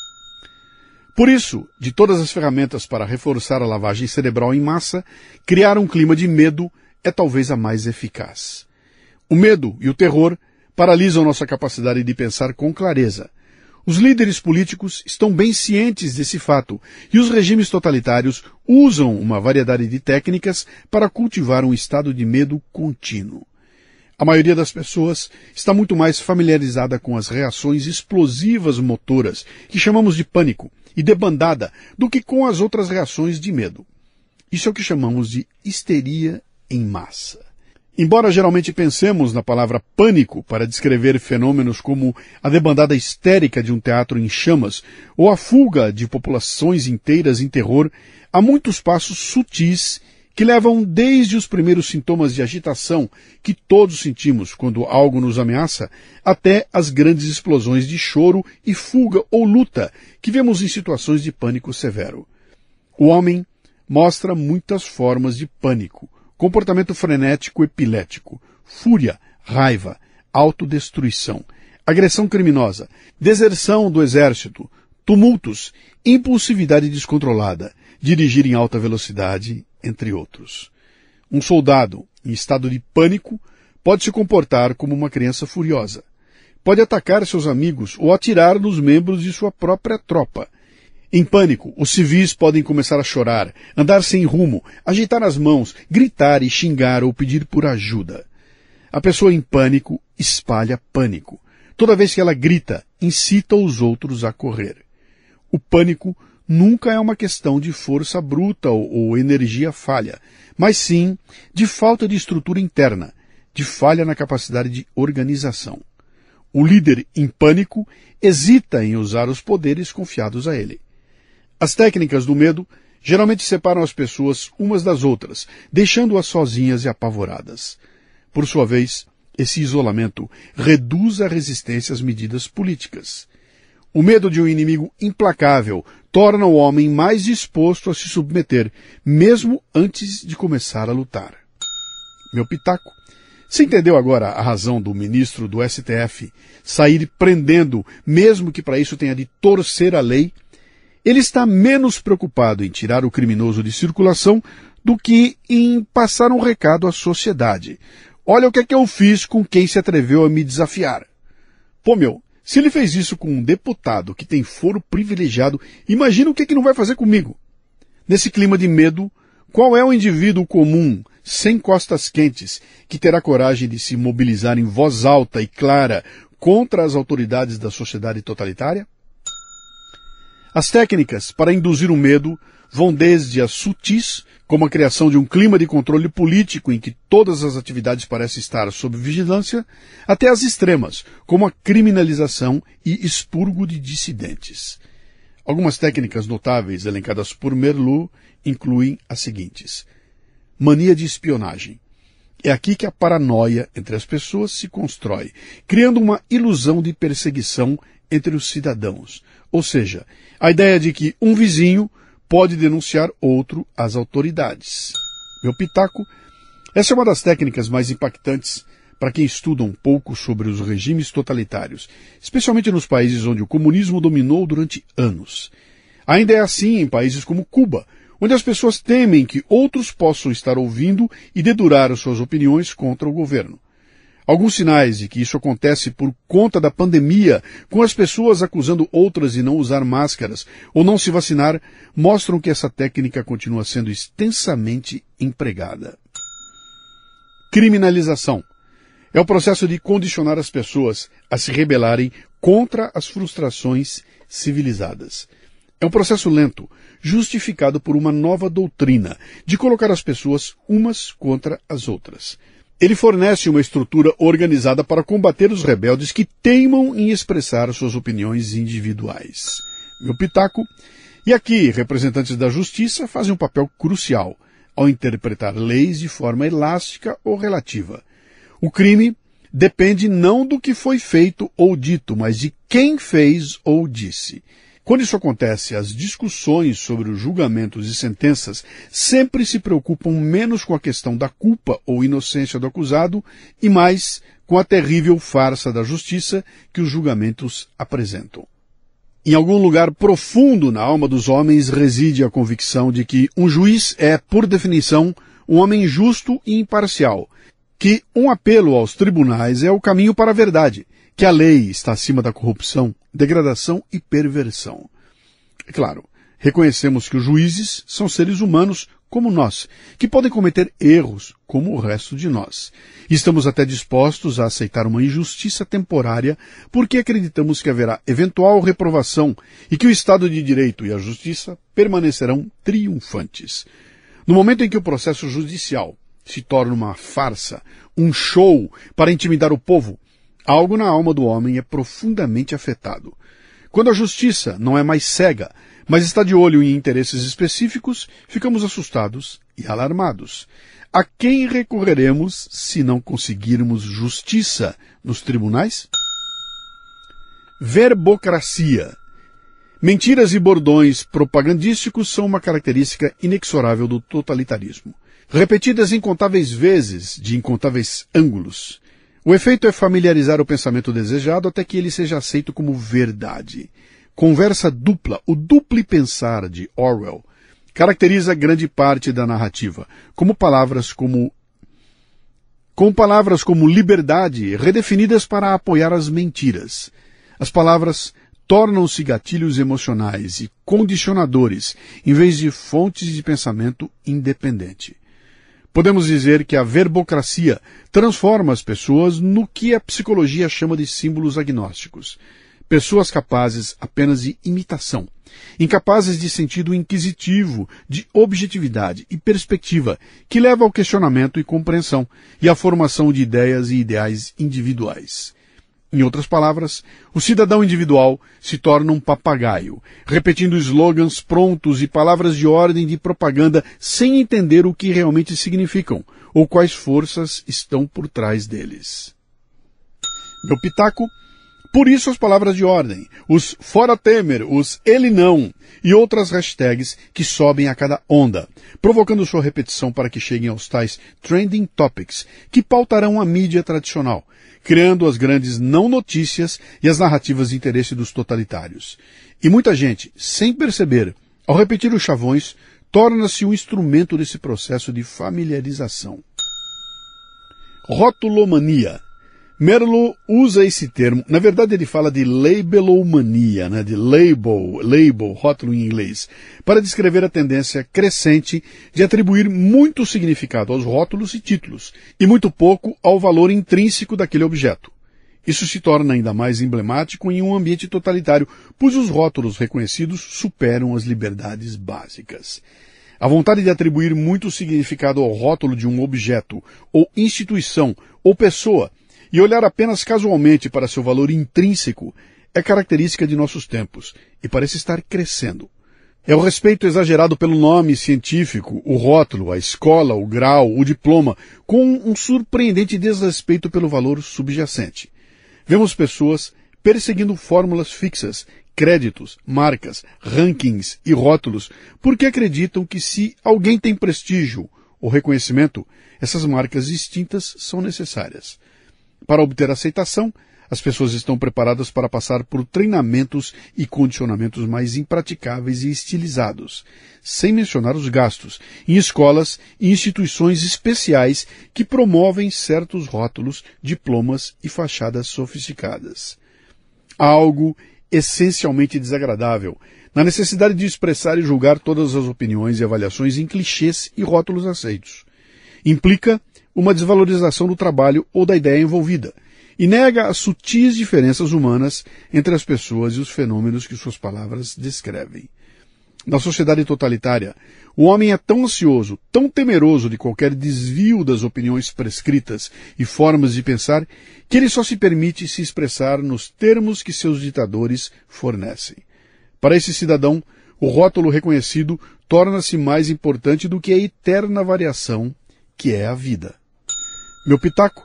Por isso, de todas as ferramentas para reforçar a lavagem cerebral em massa, criar um clima de medo é talvez a mais eficaz. O medo e o terror paralisam nossa capacidade de pensar com clareza. Os líderes políticos estão bem cientes desse fato e os regimes totalitários usam uma variedade de técnicas para cultivar um estado de medo contínuo. A maioria das pessoas está muito mais familiarizada com as reações explosivas motoras, que chamamos de pânico, e debandada, do que com as outras reações de medo. Isso é o que chamamos de histeria em massa. Embora geralmente pensemos na palavra pânico para descrever fenômenos como a debandada histérica de um teatro em chamas ou a fuga de populações inteiras em terror, há muitos passos sutis que levam desde os primeiros sintomas de agitação que todos sentimos quando algo nos ameaça, até as grandes explosões de choro e fuga ou luta que vemos em situações de pânico severo. O homem mostra muitas formas de pânico: comportamento frenético epilético, fúria, raiva, autodestruição, agressão criminosa, deserção do exército, tumultos, impulsividade descontrolada, dirigir em alta velocidade, entre outros. Um soldado em estado de pânico pode se comportar como uma criança furiosa. Pode atacar seus amigos ou atirar nos membros de sua própria tropa. Em pânico, os civis podem começar a chorar, andar sem rumo, agitar as mãos, gritar e xingar ou pedir por ajuda. A pessoa em pânico espalha pânico. Toda vez que ela grita, incita os outros a correr. O pânico nunca é uma questão de força bruta ou energia falha, mas sim de falta de estrutura interna, de falha na capacidade de organização. O líder em pânico hesita em usar os poderes confiados a ele. As técnicas do medo geralmente separam as pessoas umas das outras, deixando-as sozinhas e apavoradas. Por sua vez, esse isolamento reduz a resistência às medidas políticas. O medo de um inimigo implacável torna o homem mais disposto a se submeter, mesmo antes de começar a lutar. Meu pitaco. Você entendeu agora a razão do ministro do STF sair prendendo, mesmo que para isso tenha de torcer a lei? Ele está menos preocupado em tirar o criminoso de circulação do que em passar um recado à sociedade. Olha o que é que eu fiz com quem se atreveu a me desafiar. Pô, se ele fez isso com um deputado que tem foro privilegiado, imagina o que é que não vai fazer comigo. Nesse clima de medo, qual é o indivíduo comum, sem costas quentes, que terá coragem de se mobilizar em voz alta e clara contra as autoridades da sociedade totalitária? As técnicas para induzir o medo vão desde as sutis, como a criação de um clima de controle político em que todas as atividades parecem estar sob vigilância, até as extremas, como a criminalização e expurgo de dissidentes. Algumas técnicas notáveis elencadas por Merleau incluem as seguintes: mania de espionagem. É aqui que a paranoia entre as pessoas se constrói, criando uma ilusão de perseguição entre os cidadãos, ou seja, a ideia de que um vizinho pode denunciar outro às autoridades. Meu pitaco, essa é uma das técnicas mais impactantes para quem estuda um pouco sobre os regimes totalitários, especialmente nos países onde o comunismo dominou durante anos. Ainda é assim em países como Cuba, onde as pessoas temem que outros possam estar ouvindo e dedurar suas opiniões contra o governo. Alguns sinais de que isso acontece por conta da pandemia, com as pessoas acusando outras de não usar máscaras ou não se vacinar, mostram que essa técnica continua sendo extensamente empregada. Criminalização. É o processo de condicionar as pessoas a se rebelarem contra as frustrações civilizadas. É um processo lento, justificado por uma nova doutrina, de colocar as pessoas umas contra as outras. Ele fornece uma estrutura organizada para combater os rebeldes que teimam em expressar suas opiniões individuais. Meu pitaco. E aqui, representantes da justiça fazem um papel crucial ao interpretar leis de forma elástica ou relativa. O crime depende não do que foi feito ou dito, mas de quem fez ou disse. Quando isso acontece, as discussões sobre os julgamentos e sentenças sempre se preocupam menos com a questão da culpa ou inocência do acusado e mais com a terrível farsa da justiça que os julgamentos apresentam. Em algum lugar profundo na alma dos homens reside a convicção de que um juiz é, por definição, um homem justo e imparcial, que um apelo aos tribunais é o caminho para a verdade, que a lei está acima da corrupção, degradação e perversão. É claro, reconhecemos que os juízes são seres humanos como nós, que podem cometer erros como o resto de nós. E estamos até dispostos a aceitar uma injustiça temporária porque acreditamos que haverá eventual reprovação e que o Estado de Direito e a justiça permanecerão triunfantes. No momento em que o processo judicial se torna uma farsa, um show para intimidar o povo, algo na alma do homem é profundamente afetado. Quando a justiça não é mais cega, mas está de olho em interesses específicos, ficamos assustados e alarmados. A quem recorreremos se não conseguirmos justiça nos tribunais? Verbocracia. Mentiras e bordões propagandísticos são uma característica inexorável do totalitarismo. Repetidas incontáveis vezes, de incontáveis ângulos. O efeito é familiarizar o pensamento desejado até que ele seja aceito como verdade. Conversa dupla, o duplo pensar de Orwell, caracteriza grande parte da narrativa, com palavras como liberdade redefinidas para apoiar as mentiras. As palavras tornam-se gatilhos emocionais e condicionadores, em vez de fontes de pensamento independente. Podemos dizer que a verbocracia transforma as pessoas no que a psicologia chama de símbolos agnósticos. Pessoas capazes apenas de imitação, incapazes de sentido inquisitivo, de objetividade e perspectiva, que leva ao questionamento e compreensão, e à formação de ideias e ideais individuais. Em outras palavras, o cidadão individual se torna um papagaio, repetindo slogans prontos e palavras de ordem de propaganda sem entender o que realmente significam, ou quais forças estão por trás deles. Meu pitaco. Por isso as palavras de ordem, os fora Temer, os ele não e outras hashtags que sobem a cada onda, provocando sua repetição para que cheguem aos tais trending topics que pautarão a mídia tradicional, criando as grandes não notícias e as narrativas de interesse dos totalitários. E muita gente, sem perceber, ao repetir os chavões, torna-se um instrumento desse processo de familiarização. Rotulomania. Merleau usa esse termo, na verdade ele fala de labelomania, de label, rótulo em inglês, para descrever a tendência crescente de atribuir muito significado aos rótulos e títulos, e muito pouco ao valor intrínseco daquele objeto. Isso se torna ainda mais emblemático em um ambiente totalitário, pois os rótulos reconhecidos superam as liberdades básicas. A vontade de atribuir muito significado ao rótulo de um objeto, ou instituição, ou pessoa, e olhar apenas casualmente para seu valor intrínseco é característica de nossos tempos e parece estar crescendo. É o respeito exagerado pelo nome científico, o rótulo, a escola, o grau, o diploma, com um surpreendente desrespeito pelo valor subjacente. Vemos pessoas perseguindo fórmulas fixas, créditos, marcas, rankings e rótulos, porque acreditam que se alguém tem prestígio ou reconhecimento, essas marcas distintas são necessárias. Para obter aceitação, as pessoas estão preparadas para passar por treinamentos e condicionamentos mais impraticáveis e estilizados, sem mencionar os gastos, em escolas e instituições especiais que promovem certos rótulos, diplomas e fachadas sofisticadas. Há algo essencialmente desagradável na necessidade de expressar e julgar todas as opiniões e avaliações em clichês e rótulos aceitos. Implica uma desvalorização do trabalho ou da ideia envolvida, e nega as sutis diferenças humanas entre as pessoas e os fenômenos que suas palavras descrevem. Na sociedade totalitária, o homem é tão ansioso, tão temeroso de qualquer desvio das opiniões prescritas e formas de pensar, que ele só se permite se expressar nos termos que seus ditadores fornecem. Para esse cidadão, o rótulo reconhecido torna-se mais importante do que a eterna variação que é a vida. Meu pitaco,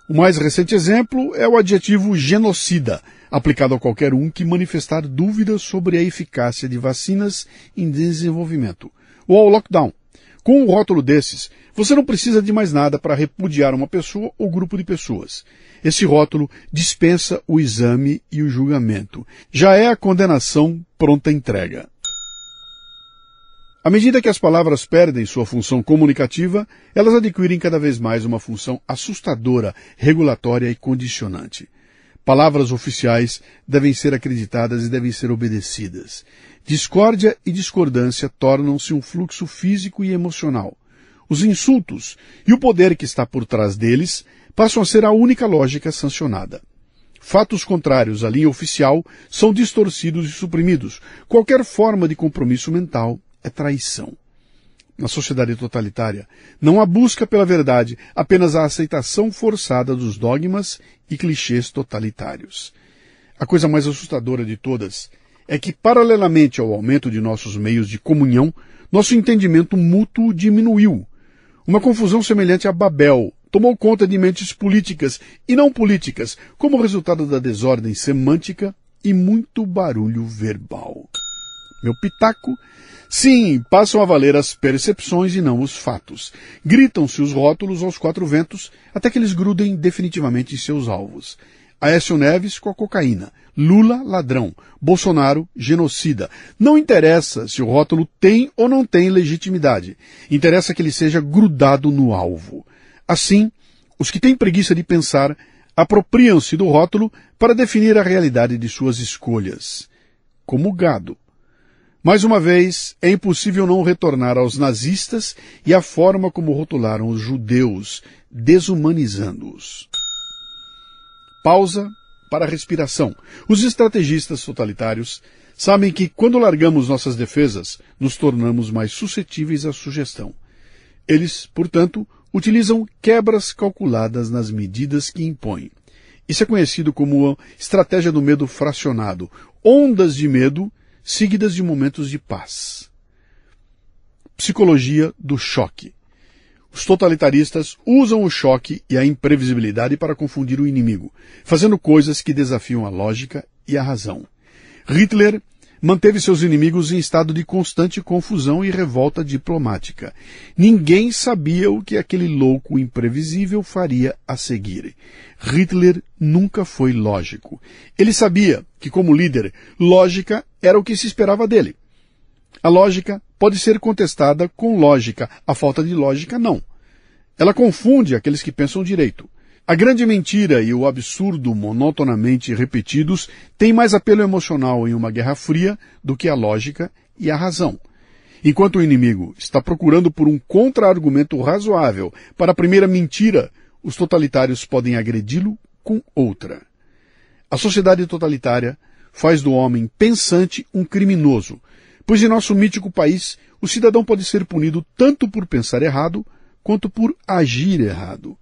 O mais recente exemplo é o adjetivo genocida, aplicado a qualquer um que manifestar dúvidas sobre a eficácia de vacinas em desenvolvimento, ou ao lockdown. Com um rótulo desses, você não precisa de mais nada para repudiar uma pessoa ou grupo de pessoas. Esse rótulo dispensa o exame e o julgamento. Já é a condenação pronta entrega. À medida que as palavras perdem sua função comunicativa, elas adquirem cada vez mais uma função assustadora, regulatória e condicionante. Palavras oficiais devem ser acreditadas e devem ser obedecidas. Discórdia e discordância tornam-se um fluxo físico e emocional. Os insultos e o poder que está por trás deles passam a ser a única lógica sancionada. Fatos contrários à linha oficial são distorcidos e suprimidos. Qualquer forma de compromisso mental é traição. Na sociedade totalitária, não há busca pela verdade, apenas a aceitação forçada dos dogmas e clichês totalitários. A coisa mais assustadora de todas é que, paralelamente ao aumento de nossos meios de comunhão, nosso entendimento mútuo diminuiu. Uma confusão semelhante a Babel tomou conta de mentes políticas e não políticas, como resultado da desordem semântica e muito barulho verbal. Meu pitaco? Sim, passam a valer as percepções e não os fatos. Gritam-se os rótulos aos quatro ventos até que eles grudem definitivamente em seus alvos. Aécio Neves com a cocaína, Lula ladrão, Bolsonaro genocida. Não interessa se o rótulo tem ou não tem legitimidade. Interessa que ele seja grudado no alvo. Assim, os que têm preguiça de pensar apropriam-se do rótulo para definir a realidade de suas escolhas. Como gado. Mais uma vez, é impossível não retornar aos nazistas e à forma como rotularam os judeus, desumanizando-os. Pausa para a respiração. Os estrategistas totalitários sabem que, quando largamos nossas defesas, nos tornamos mais suscetíveis à sugestão. Eles, portanto, utilizam quebras calculadas nas medidas que impõem. Isso é conhecido como a estratégia do medo fracionado, ondas de medo seguidas de momentos de paz. Psicologia do choque. Os totalitaristas usam o choque e a imprevisibilidade para confundir o inimigo, fazendo coisas que desafiam a lógica e a razão. Hitler manteve seus inimigos em estado de constante confusão e revolta diplomática. Ninguém sabia o que aquele louco imprevisível faria a seguir. Hitler nunca foi lógico. Ele sabia que, como líder, lógica era o que se esperava dele. A lógica pode ser contestada com lógica, a falta de lógica não. Ela confunde aqueles que pensam direito. A grande mentira e o absurdo monotonamente repetidos têm mais apelo emocional em uma guerra fria do que a lógica e a razão. Enquanto o inimigo está procurando por um contra-argumento razoável para a primeira mentira, os totalitários podem agredi-lo com outra. A sociedade totalitária faz do homem pensante um criminoso, pois em nosso mítico país o cidadão pode ser punido tanto por pensar errado quanto por agir errado.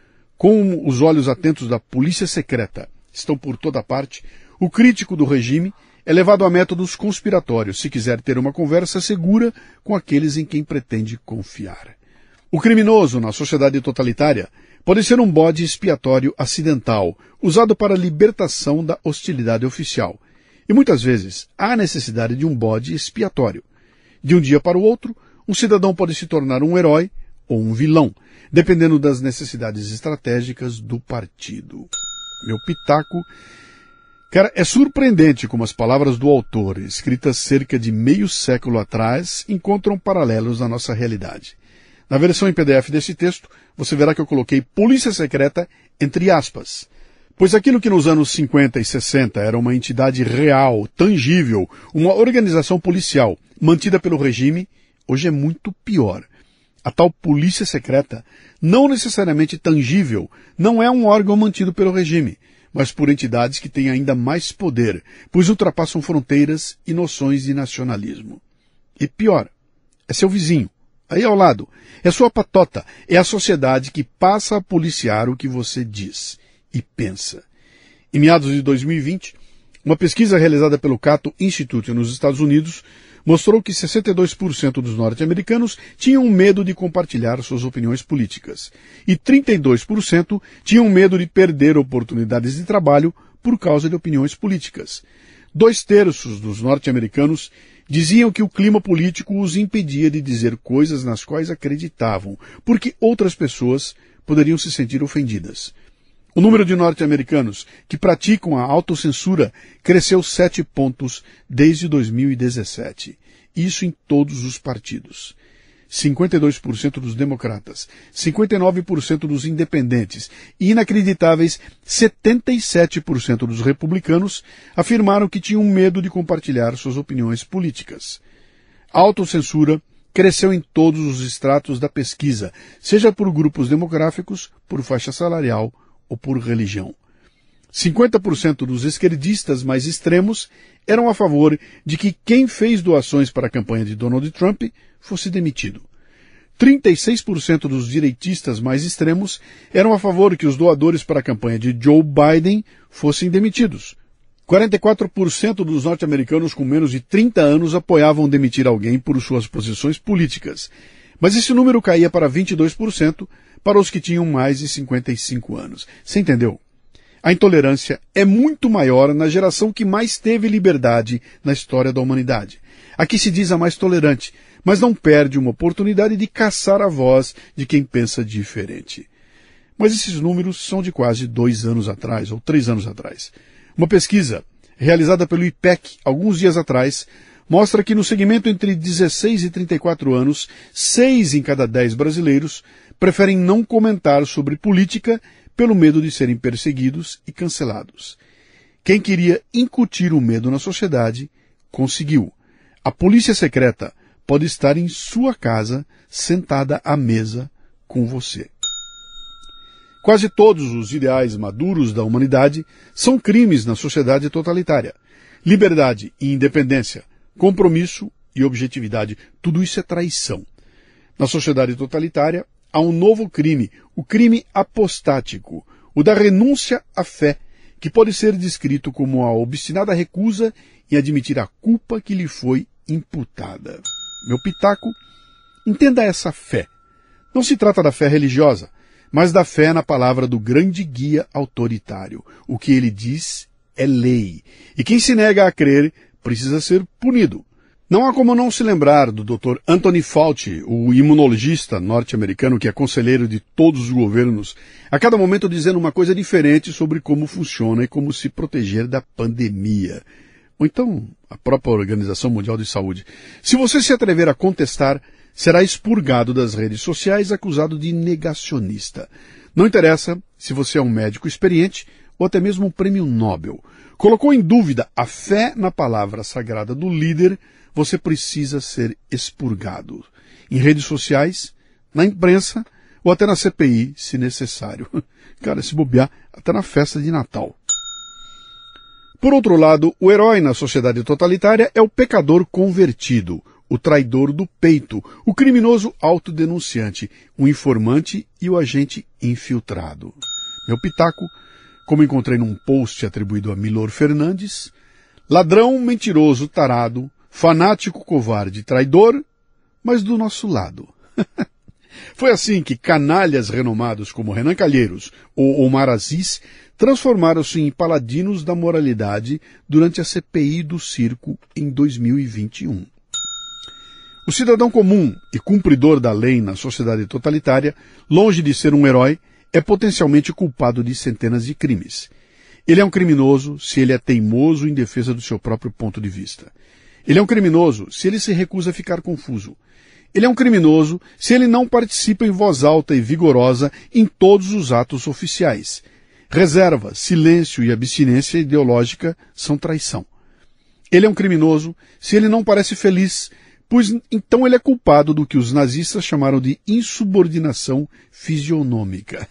Com os olhos atentos da polícia secreta estão por toda parte, o crítico do regime é levado a métodos conspiratórios se quiser ter uma conversa segura com aqueles em quem pretende confiar. O criminoso na sociedade totalitária pode ser um bode expiatório acidental, usado para a libertação da hostilidade oficial. E muitas vezes há necessidade de um bode expiatório. De um dia para o outro, um cidadão pode se tornar um herói ou um vilão, dependendo das necessidades estratégicas do partido. Meu pitaco. Cara, é surpreendente como as palavras do autor, escritas cerca de meio século atrás, encontram paralelos na nossa realidade. Na versão em PDF desse texto, você verá que eu coloquei polícia secreta entre aspas, pois aquilo que nos anos 50 e 60 era uma entidade real, tangível, uma organização policial mantida pelo regime, hoje é muito pior. A tal polícia secreta, não necessariamente tangível, não é um órgão mantido pelo regime, mas por entidades que têm ainda mais poder, pois ultrapassam fronteiras e noções de nacionalismo. E pior, é seu vizinho, aí ao lado, é sua patota, é a sociedade que passa a policiar o que você diz e pensa. Em meados de 2020, uma pesquisa realizada pelo Cato Institute nos Estados Unidos mostrou que 62% dos norte-americanos tinham medo de compartilhar suas opiniões políticas e 32% tinham medo de perder oportunidades de trabalho por causa de opiniões políticas. 2/3 dos norte-americanos diziam que o clima político os impedia de dizer coisas nas quais acreditavam, porque outras pessoas poderiam se sentir ofendidas. O número de norte-americanos que praticam a autocensura cresceu 7 pontos desde 2017. Isso em todos os partidos. 52% dos democratas, 59% dos independentes e inacreditáveis 77% dos republicanos afirmaram que tinham medo de compartilhar suas opiniões políticas. A autocensura cresceu em todos os estratos da pesquisa, seja por grupos demográficos, por faixa salarial ou por religião. 50% dos esquerdistas mais extremos eram a favor de que quem fez doações para a campanha de Donald Trump fosse demitido. 36% dos direitistas mais extremos eram a favor que os doadores para a campanha de Joe Biden fossem demitidos. 44% dos norte-americanos com menos de 30 anos apoiavam demitir alguém por suas posições políticas. Mas esse número caía para 22% para os que tinham mais de 55 anos. Você entendeu? A intolerância é muito maior na geração que mais teve liberdade na história da humanidade. A que se diz a mais tolerante, mas não perde uma oportunidade de caçar a voz de quem pensa diferente. Mas esses números são de quase 2 anos atrás, ou 3 anos atrás. Uma pesquisa realizada pelo IPEC alguns dias atrás mostra que no segmento entre 16 e 34 anos, 6 em cada 10 brasileiros preferem não comentar sobre política pelo medo de serem perseguidos e cancelados. Quem queria incutir o medo na sociedade, conseguiu. A polícia secreta pode estar em sua casa, sentada à mesa com você. Quase todos os ideais maduros da humanidade são crimes na sociedade totalitária. Liberdade e independência, compromisso e objetividade, tudo isso é traição. Na sociedade totalitária, há um novo crime, o crime apostático, o da renúncia à fé, que pode ser descrito como a obstinada recusa em admitir a culpa que lhe foi imputada. Meu pitaco, entenda essa fé. Não se trata da fé religiosa, mas da fé na palavra do grande guia autoritário. O que ele diz é lei. E quem se nega a crer precisa ser punido. Não há como não se lembrar do Dr. Anthony Fauci, o imunologista norte-americano que é conselheiro de todos os governos, a cada momento dizendo uma coisa diferente sobre como funciona e como se proteger da pandemia. Ou então, a própria Organização Mundial de Saúde. Se você se atrever a contestar, será expurgado das redes sociais acusado de negacionista. Não interessa se você é um médico experiente ou até mesmo um prêmio Nobel. Colocou em dúvida a fé na palavra sagrada do líder, você precisa ser expurgado. Em redes sociais, na imprensa ou até na CPI, se necessário. Cara, se bobear, até na festa de Natal. Por outro lado, o herói na sociedade totalitária é o pecador convertido, o traidor do peito, o criminoso autodenunciante, o informante e o agente infiltrado. Meu pitaco, como encontrei num post atribuído a Milor Fernandes, ladrão, mentiroso, tarado, fanático, covarde, traidor, mas do nosso lado. Foi assim que canalhas renomados como Renan Calheiros ou Omar Aziz transformaram-se em paladinos da moralidade durante a CPI do circo em 2021. O cidadão comum e cumpridor da lei na sociedade totalitária, longe de ser um herói, é potencialmente culpado de centenas de crimes. Ele é um criminoso se ele é teimoso em defesa do seu próprio ponto de vista. Ele é um criminoso se ele se recusa a ficar confuso. Ele é um criminoso se ele não participa em voz alta e vigorosa em todos os atos oficiais. Reserva, silêncio e abstinência ideológica são traição. Ele é um criminoso se ele não parece feliz, pois então ele é culpado do que os nazistas chamaram de insubordinação fisionômica.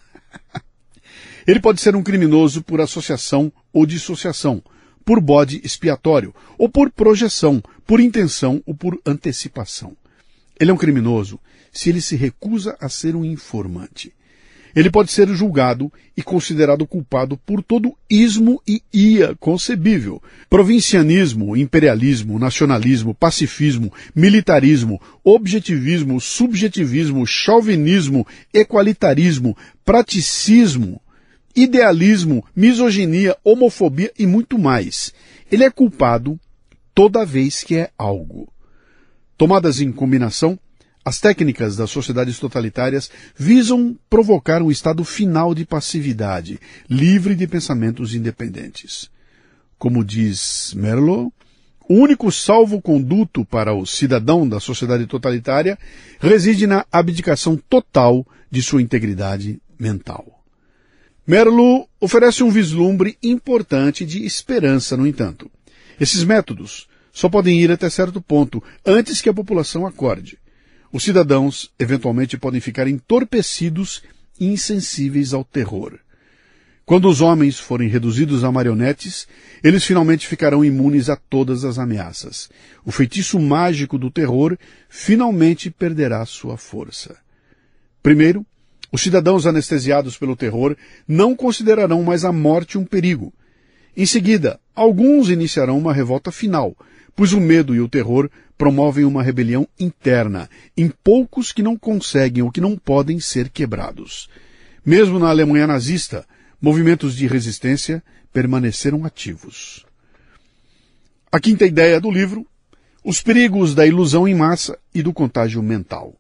Ele pode ser um criminoso por associação ou dissociação, por bode expiatório, ou por projeção, por intenção ou por antecipação. Ele é um criminoso se ele se recusa a ser um informante. Ele pode ser julgado e considerado culpado por todo ismo e ia concebível. Provincianismo, imperialismo, nacionalismo, pacifismo, militarismo, objetivismo, subjetivismo, chauvinismo, equalitarismo, praticismo, idealismo, misoginia, homofobia e muito mais. Ele é culpado toda vez que é algo. Tomadas em combinação, as técnicas das sociedades totalitárias visam provocar um estado final de passividade, livre de pensamentos independentes. Como diz Merleau, o único salvo-conduto para o cidadão da sociedade totalitária reside na abdicação total de sua integridade mental. Merleau oferece um vislumbre importante de esperança, no entanto. Esses métodos só podem ir até certo ponto, antes que a população acorde. Os cidadãos, eventualmente, podem ficar entorpecidos e insensíveis ao terror. Quando os homens forem reduzidos a marionetes, eles finalmente ficarão imunes a todas as ameaças. O feitiço mágico do terror finalmente perderá sua força. Primeiro, os cidadãos anestesiados pelo terror não considerarão mais a morte um perigo. Em seguida, alguns iniciarão uma revolta final, pois o medo e o terror promovem uma rebelião interna em poucos que não conseguem ou que não podem ser quebrados. Mesmo na Alemanha nazista, movimentos de resistência permaneceram ativos. A quinta ideia do livro, os perigos da ilusão em massa e do contágio mental.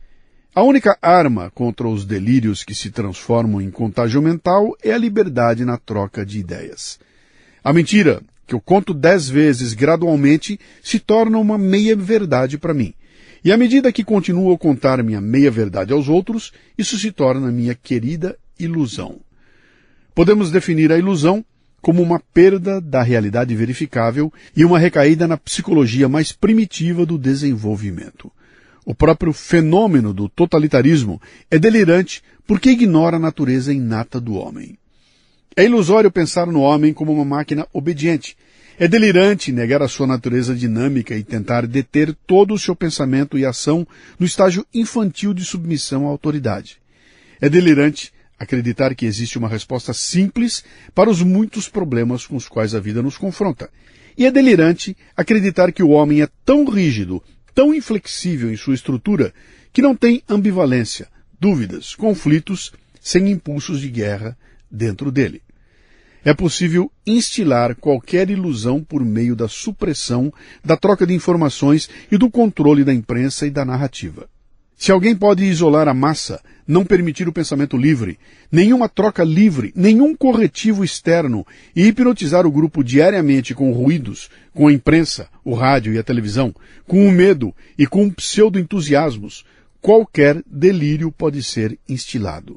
A única arma contra os delírios que se transformam em contágio mental é a liberdade na troca de ideias. A mentira, que eu conto 10 vezes gradualmente, se torna uma meia-verdade para mim. E à medida que continuo a contar minha meia-verdade aos outros, isso se torna minha querida ilusão. Podemos definir a ilusão como uma perda da realidade verificável e uma recaída na psicologia mais primitiva do desenvolvimento. O próprio fenômeno do totalitarismo é delirante porque ignora a natureza inata do homem. É ilusório pensar no homem como uma máquina obediente. É delirante negar a sua natureza dinâmica e tentar deter todo o seu pensamento e ação no estágio infantil de submissão à autoridade. É delirante acreditar que existe uma resposta simples para os muitos problemas com os quais a vida nos confronta. E é delirante acreditar que o homem é tão rígido, tão inflexível em sua estrutura, que não tem ambivalência, dúvidas, conflitos, sem impulsos de guerra dentro dele. É possível instilar qualquer ilusão por meio da supressão, da troca de informações e do controle da imprensa e da narrativa. Se alguém pode isolar a massa, não permitir o pensamento livre, nenhuma troca livre, nenhum corretivo externo e hipnotizar o grupo diariamente com ruídos, com a imprensa, o rádio e a televisão, com o medo e com pseudo-entusiasmos, qualquer delírio pode ser instilado.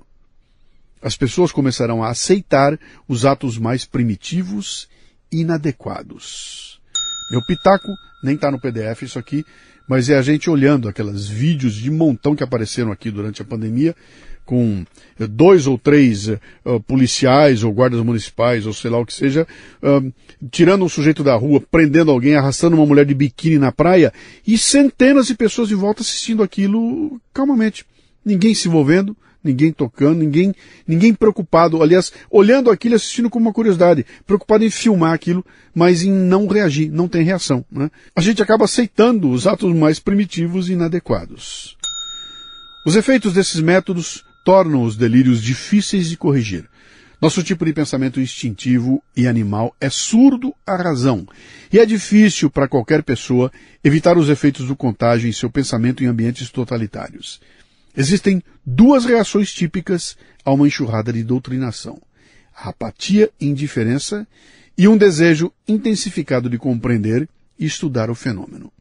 As pessoas começarão a aceitar os atos mais primitivos e inadequados. Meu pitaco nem está no PDF isso aqui, mas é a gente olhando aqueles vídeos de montão que apareceram aqui durante a pandemia, com 2 ou 3 policiais ou guardas municipais, ou sei lá o que seja, tirando um sujeito da rua, prendendo alguém, arrastando uma mulher de biquíni na praia, e centenas de pessoas de volta assistindo aquilo calmamente. Ninguém se envolvendo, ninguém tocando, ninguém preocupado, aliás, olhando aquilo e assistindo com uma curiosidade, preocupado em filmar aquilo, mas em não reagir, não tem reação, né? A gente acaba aceitando os atos mais primitivos e inadequados. Os efeitos desses métodos tornam os delírios difíceis de corrigir. Nosso tipo de pensamento instintivo e animal é surdo à razão, e é difícil para qualquer pessoa evitar os efeitos do contágio em seu pensamento em ambientes totalitários. Existem 2 reações típicas a uma enxurrada de doutrinação: a apatia e indiferença e um desejo intensificado de compreender e estudar o fenômeno.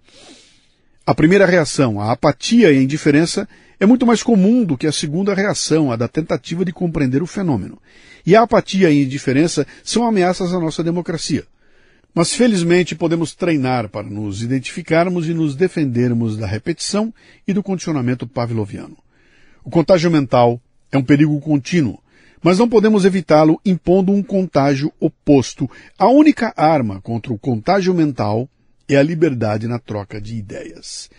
A primeira reação, a apatia e a indiferença, é muito mais comum do que a segunda reação, a da tentativa de compreender o fenômeno. E a apatia e a indiferença são ameaças à nossa democracia. Mas felizmente podemos treinar para nos identificarmos e nos defendermos da repetição e do condicionamento pavloviano. O contágio mental é um perigo contínuo, mas não podemos evitá-lo impondo um contágio oposto. A única arma contra o contágio mental é a liberdade na troca de ideias.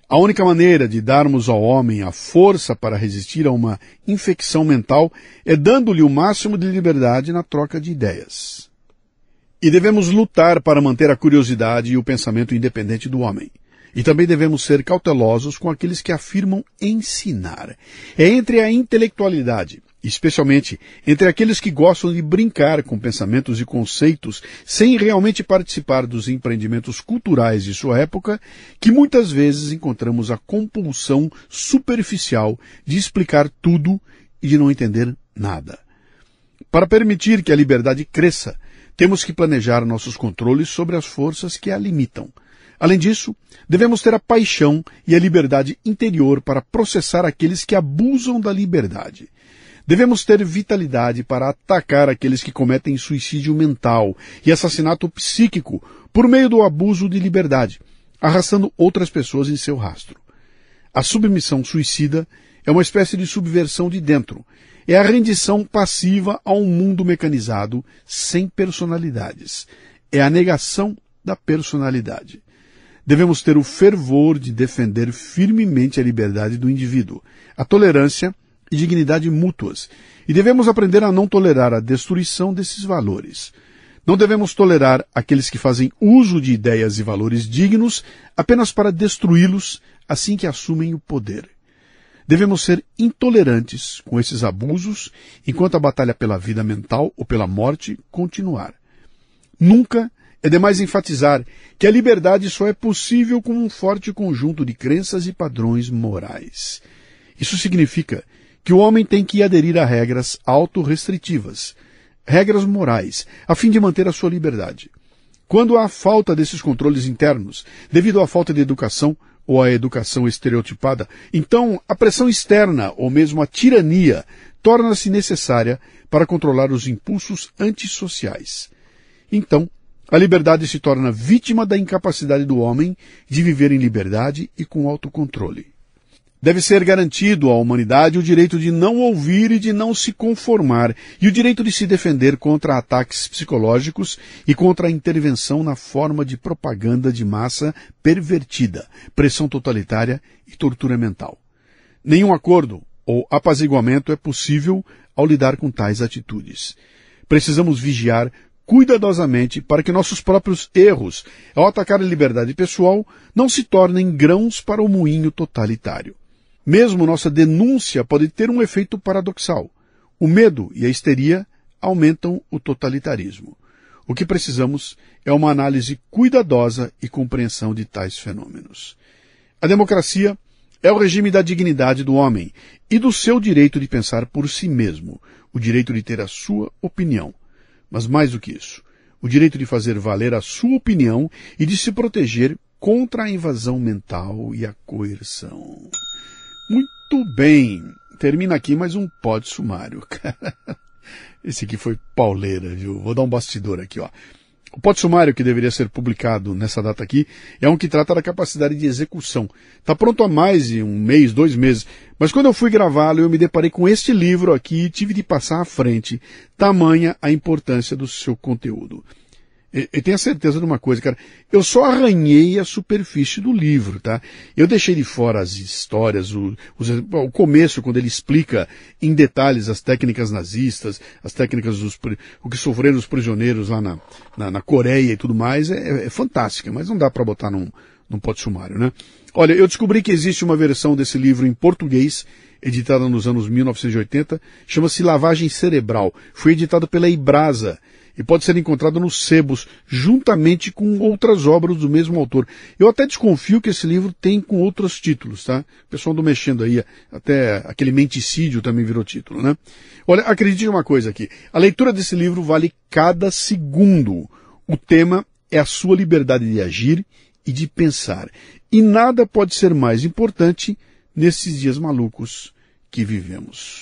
A única maneira de darmos ao homem a força para resistir a uma infecção mental é dando-lhe o máximo de liberdade na troca de ideias. E devemos lutar para manter a curiosidade e o pensamento independente do homem. E também devemos ser cautelosos com aqueles que afirmam ensinar. É entre a intelectualidade, especialmente entre aqueles que gostam de brincar com pensamentos e conceitos sem realmente participar dos empreendimentos culturais de sua época, que muitas vezes encontramos a compulsão superficial de explicar tudo e de não entender nada. Para permitir que a liberdade cresça, temos que planejar nossos controles sobre as forças que a limitam. Além disso, devemos ter a paixão e a liberdade interior para processar aqueles que abusam da liberdade. Devemos ter vitalidade para atacar aqueles que cometem suicídio mental e assassinato psíquico por meio do abuso de liberdade, arrastando outras pessoas em seu rastro. A submissão suicida é uma espécie de subversão de dentro. É a rendição passiva a um mundo mecanizado sem personalidades. É a negação da personalidade. Devemos ter o fervor de defender firmemente a liberdade do indivíduo, a tolerância e dignidade mútuas, e devemos aprender a não tolerar a destruição desses valores. Não devemos tolerar aqueles que fazem uso de ideias e valores dignos apenas para destruí-los assim que assumem o poder. Devemos ser intolerantes com esses abusos enquanto a batalha pela vida mental ou pela morte continuar. Nunca é demais enfatizar que a liberdade só é possível com um forte conjunto de crenças e padrões morais. Isso significa que o homem tem que aderir a regras autorrestritivas, regras morais, a fim de manter a sua liberdade. Quando há falta desses controles internos, devido à falta de educação ou à educação estereotipada, então a pressão externa ou mesmo a tirania torna-se necessária para controlar os impulsos antissociais. Então, a liberdade se torna vítima da incapacidade do homem de viver em liberdade e com autocontrole. Deve ser garantido à humanidade o direito de não ouvir e de não se conformar, e o direito de se defender contra ataques psicológicos e contra a intervenção na forma de propaganda de massa pervertida, pressão totalitária e tortura mental. Nenhum acordo ou apaziguamento é possível ao lidar com tais atitudes. Precisamos vigiar cuidadosamente para que nossos próprios erros, ao atacar a liberdade pessoal, não se tornem grãos para o moinho totalitário. Mesmo nossa denúncia pode ter um efeito paradoxal. O medo e a histeria aumentam o totalitarismo. O que precisamos é uma análise cuidadosa e compreensão de tais fenômenos. A democracia é o regime da dignidade do homem e do seu direito de pensar por si mesmo, o direito de ter a sua opinião. Mas mais do que isso, o direito de fazer valer a sua opinião e de se proteger contra a invasão mental e a coerção. Muito bem, termina aqui mais um pod sumário. Esse aqui foi pauleira, viu? Vou dar um bastidor aqui, ó. O pod sumário que deveria ser publicado nessa data aqui é um que trata da capacidade de execução. Está pronto há mais de um mês, 2 meses, mas quando eu fui gravá-lo eu me deparei com este livro aqui e tive de passar à frente, tamanha a importância do seu conteúdo. Eu tenho a certeza de uma coisa, cara, eu só arranhei a superfície do livro, tá? Eu deixei de fora as histórias, o começo, quando ele explica em detalhes as técnicas nazistas, as técnicas o que sofreram os prisioneiros lá na Coreia e tudo mais, é fantástica, mas não dá para botar num pod sumário, né? Olha, eu descobri que existe uma versão desse livro em português, editada nos anos 1980, chama-se Lavagem Cerebral, foi editado pela Ibrasa, e pode ser encontrado nos sebos, juntamente com outras obras do mesmo autor. Eu até desconfio que esse livro tem com outros títulos, tá? O pessoal anda mexendo aí, até aquele Menticídio também virou título, né? Olha, acredite em uma coisa aqui, a leitura desse livro vale cada segundo. O tema é a sua liberdade de agir e de pensar. E nada pode ser mais importante nesses dias malucos que vivemos.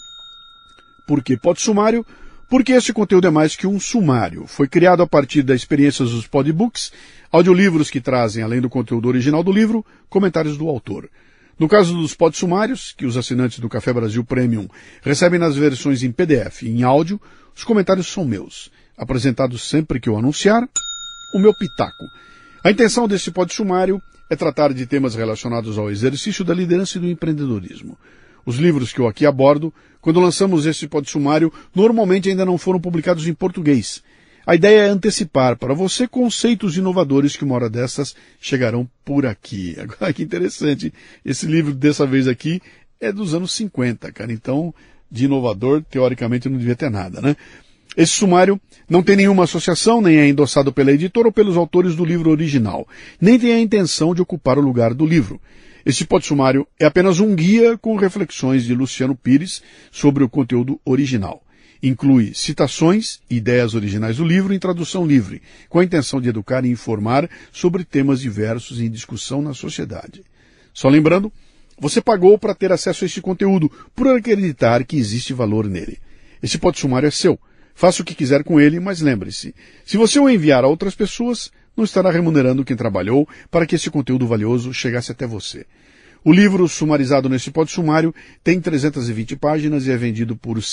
Por que pod sumário? Porque este conteúdo é mais que um sumário. Foi criado a partir das experiências dos podbooks, audiolivros que trazem, além do conteúdo original do livro, comentários do autor. No caso dos pod sumários, que os assinantes do Café Brasil Premium recebem nas versões em PDF e em áudio, os comentários são meus, apresentados sempre que eu anunciar o meu pitaco. A intenção desse pod sumário é tratar de temas relacionados ao exercício da liderança e do empreendedorismo. Os livros que eu aqui abordo, quando lançamos este podsumário, normalmente ainda não foram publicados em português. A ideia é antecipar para você conceitos inovadores que uma hora dessas chegarão por aqui. Agora, que interessante, esse livro dessa vez aqui é dos anos 50, cara. Então, de inovador, teoricamente, não devia ter nada, né? Esse sumário não tem nenhuma associação, nem é endossado pela editora ou pelos autores do livro original, nem tem a intenção de ocupar o lugar do livro. Este podsumário é apenas um guia com reflexões de Luciano Pires sobre o conteúdo original. Inclui citações e ideias originais do livro em tradução livre, com a intenção de educar e informar sobre temas diversos em discussão na sociedade. Só lembrando, você pagou para ter acesso a este conteúdo, por acreditar que existe valor nele. Esse podsumário é seu. Faça o que quiser com ele, mas lembre-se, se você o enviar a outras pessoas, não estará remunerando quem trabalhou para que esse conteúdo valioso chegasse até você. O livro sumarizado nesse podsumário tem 320 páginas e é vendido por R$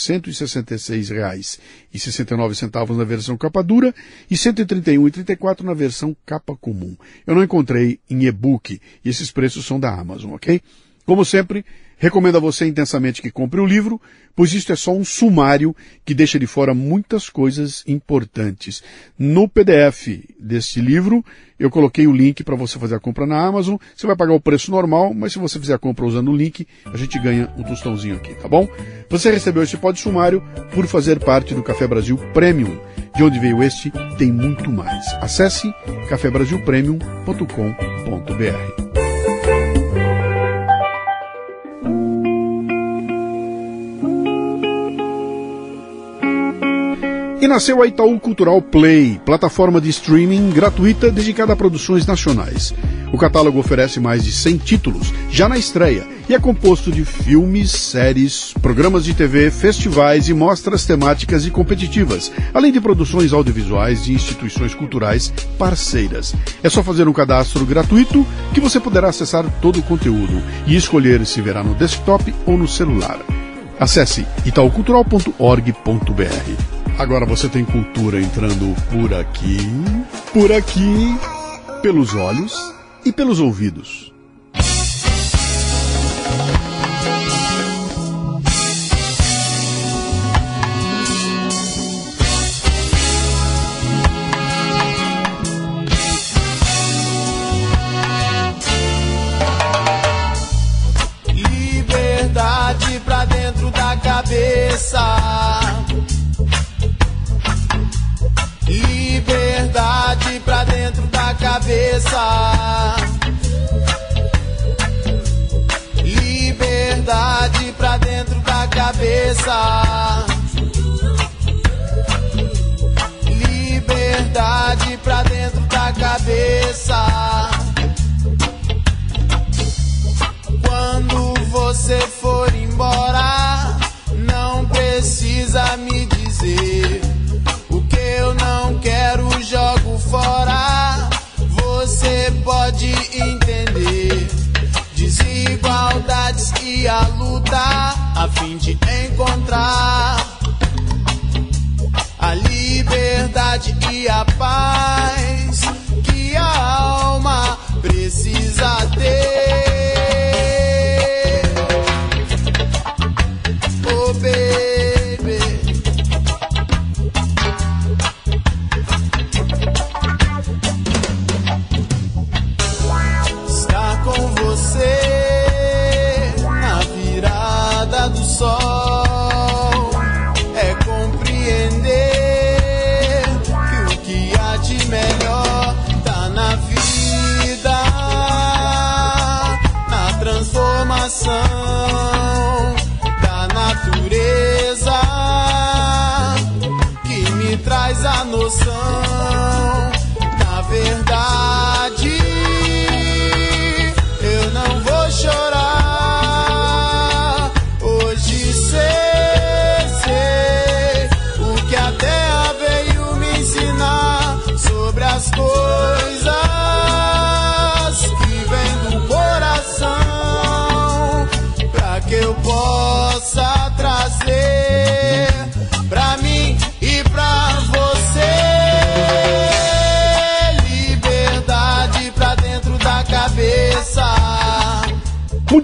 166,69 na versão capa dura e R$ 131,34 na versão capa comum. Eu não encontrei em e-book e esses preços são da Amazon, ok? Como sempre, recomendo a você intensamente que compre o livro, pois isto é só um sumário que deixa de fora muitas coisas importantes. No PDF deste livro, eu coloquei o link para você fazer a compra na Amazon. Você vai pagar o preço normal, mas se você fizer a compra usando o link, a gente ganha um tostãozinho aqui, tá bom? Você recebeu esse podsumário por fazer parte do Café Brasil Premium. De onde veio este, tem muito mais. Acesse cafebrasilpremium.com.br. E nasceu a Itaú Cultural Play, plataforma de streaming gratuita dedicada a produções nacionais. O catálogo oferece mais de 100 títulos, já na estreia, e é composto de filmes, séries, programas de TV, festivais e mostras temáticas e competitivas, além de produções audiovisuais de instituições culturais parceiras. É só fazer um cadastro gratuito que você poderá acessar todo o conteúdo e escolher se verá no desktop ou no celular. Acesse itaucultural.org.br. Agora você tem cultura entrando por aqui, pelos olhos e pelos ouvidos. Liberdade pra dentro da cabeça. Liberdade pra dentro da cabeça. Liberdade pra dentro da cabeça. Liberdade pra dentro da cabeça. Quando você for embora, não precisa me dizer. Eu não quero, jogo fora. Você pode entender. Desigualdades e a luta a fim de encontrar a liberdade e a paz que a alma precisa ter. Oh, baby. Sol é compreender que o que há de melhor tá na vida, na transformação da natureza que me traz a noção. Na verdade, eu não vou chorar. As coisas que vêm do coração, pra que eu possa trazer pra mim e pra você. Liberdade.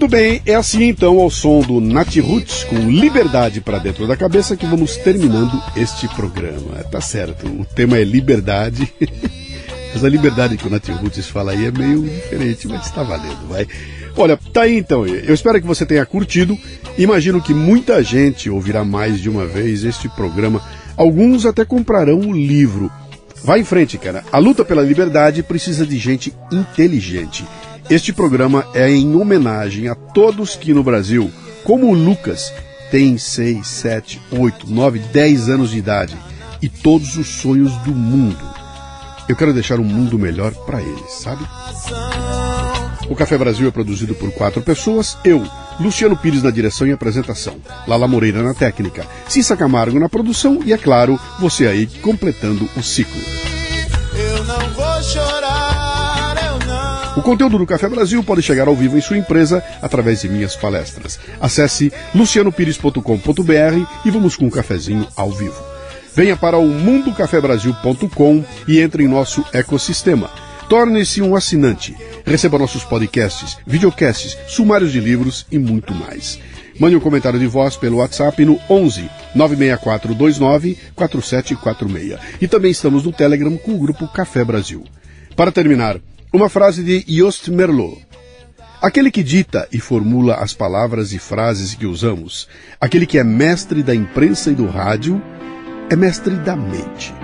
Muito bem, é assim então, ao som do Nat Roots, com liberdade para dentro da cabeça, que vamos terminando este programa. Tá certo, o tema é liberdade, mas a liberdade que o Nat Roots fala aí é meio diferente, mas tá valendo, vai. Olha, tá aí então, eu espero que você tenha curtido, imagino que muita gente ouvirá mais de uma vez este programa, alguns até comprarão o livro. Vai em frente, cara, a luta pela liberdade precisa de gente inteligente. Este programa é em homenagem a todos que no Brasil, como o Lucas, têm 6, 7, 8, 9, 10 anos de idade e todos os sonhos do mundo. Eu quero deixar um mundo melhor para eles, sabe? O Café Brasil é produzido por 4 pessoas, eu, Luciano Pires na direção e apresentação, Lala Moreira na técnica, Cissa Camargo na produção e, é claro, você aí completando o ciclo. Eu não vou chorar, eu não. O conteúdo do Café Brasil pode chegar ao vivo em sua empresa através de minhas palestras. Acesse lucianopires.com.br e vamos com um cafezinho ao vivo. Venha para o mundocafebrasil.com e entre em nosso ecossistema. Torne-se um assinante. Receba nossos podcasts, videocasts, sumários de livros e muito mais. Mande um comentário de voz pelo WhatsApp no 11 96429 4746. E também estamos no Telegram com o grupo Café Brasil. Para terminar, uma frase de Joost Meerloo. Aquele que dita e formula as palavras e frases que usamos, aquele que é mestre da imprensa e do rádio, é mestre da mente.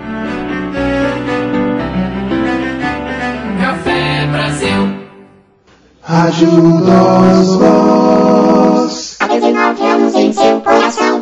Café Brasil. Rádio Dose.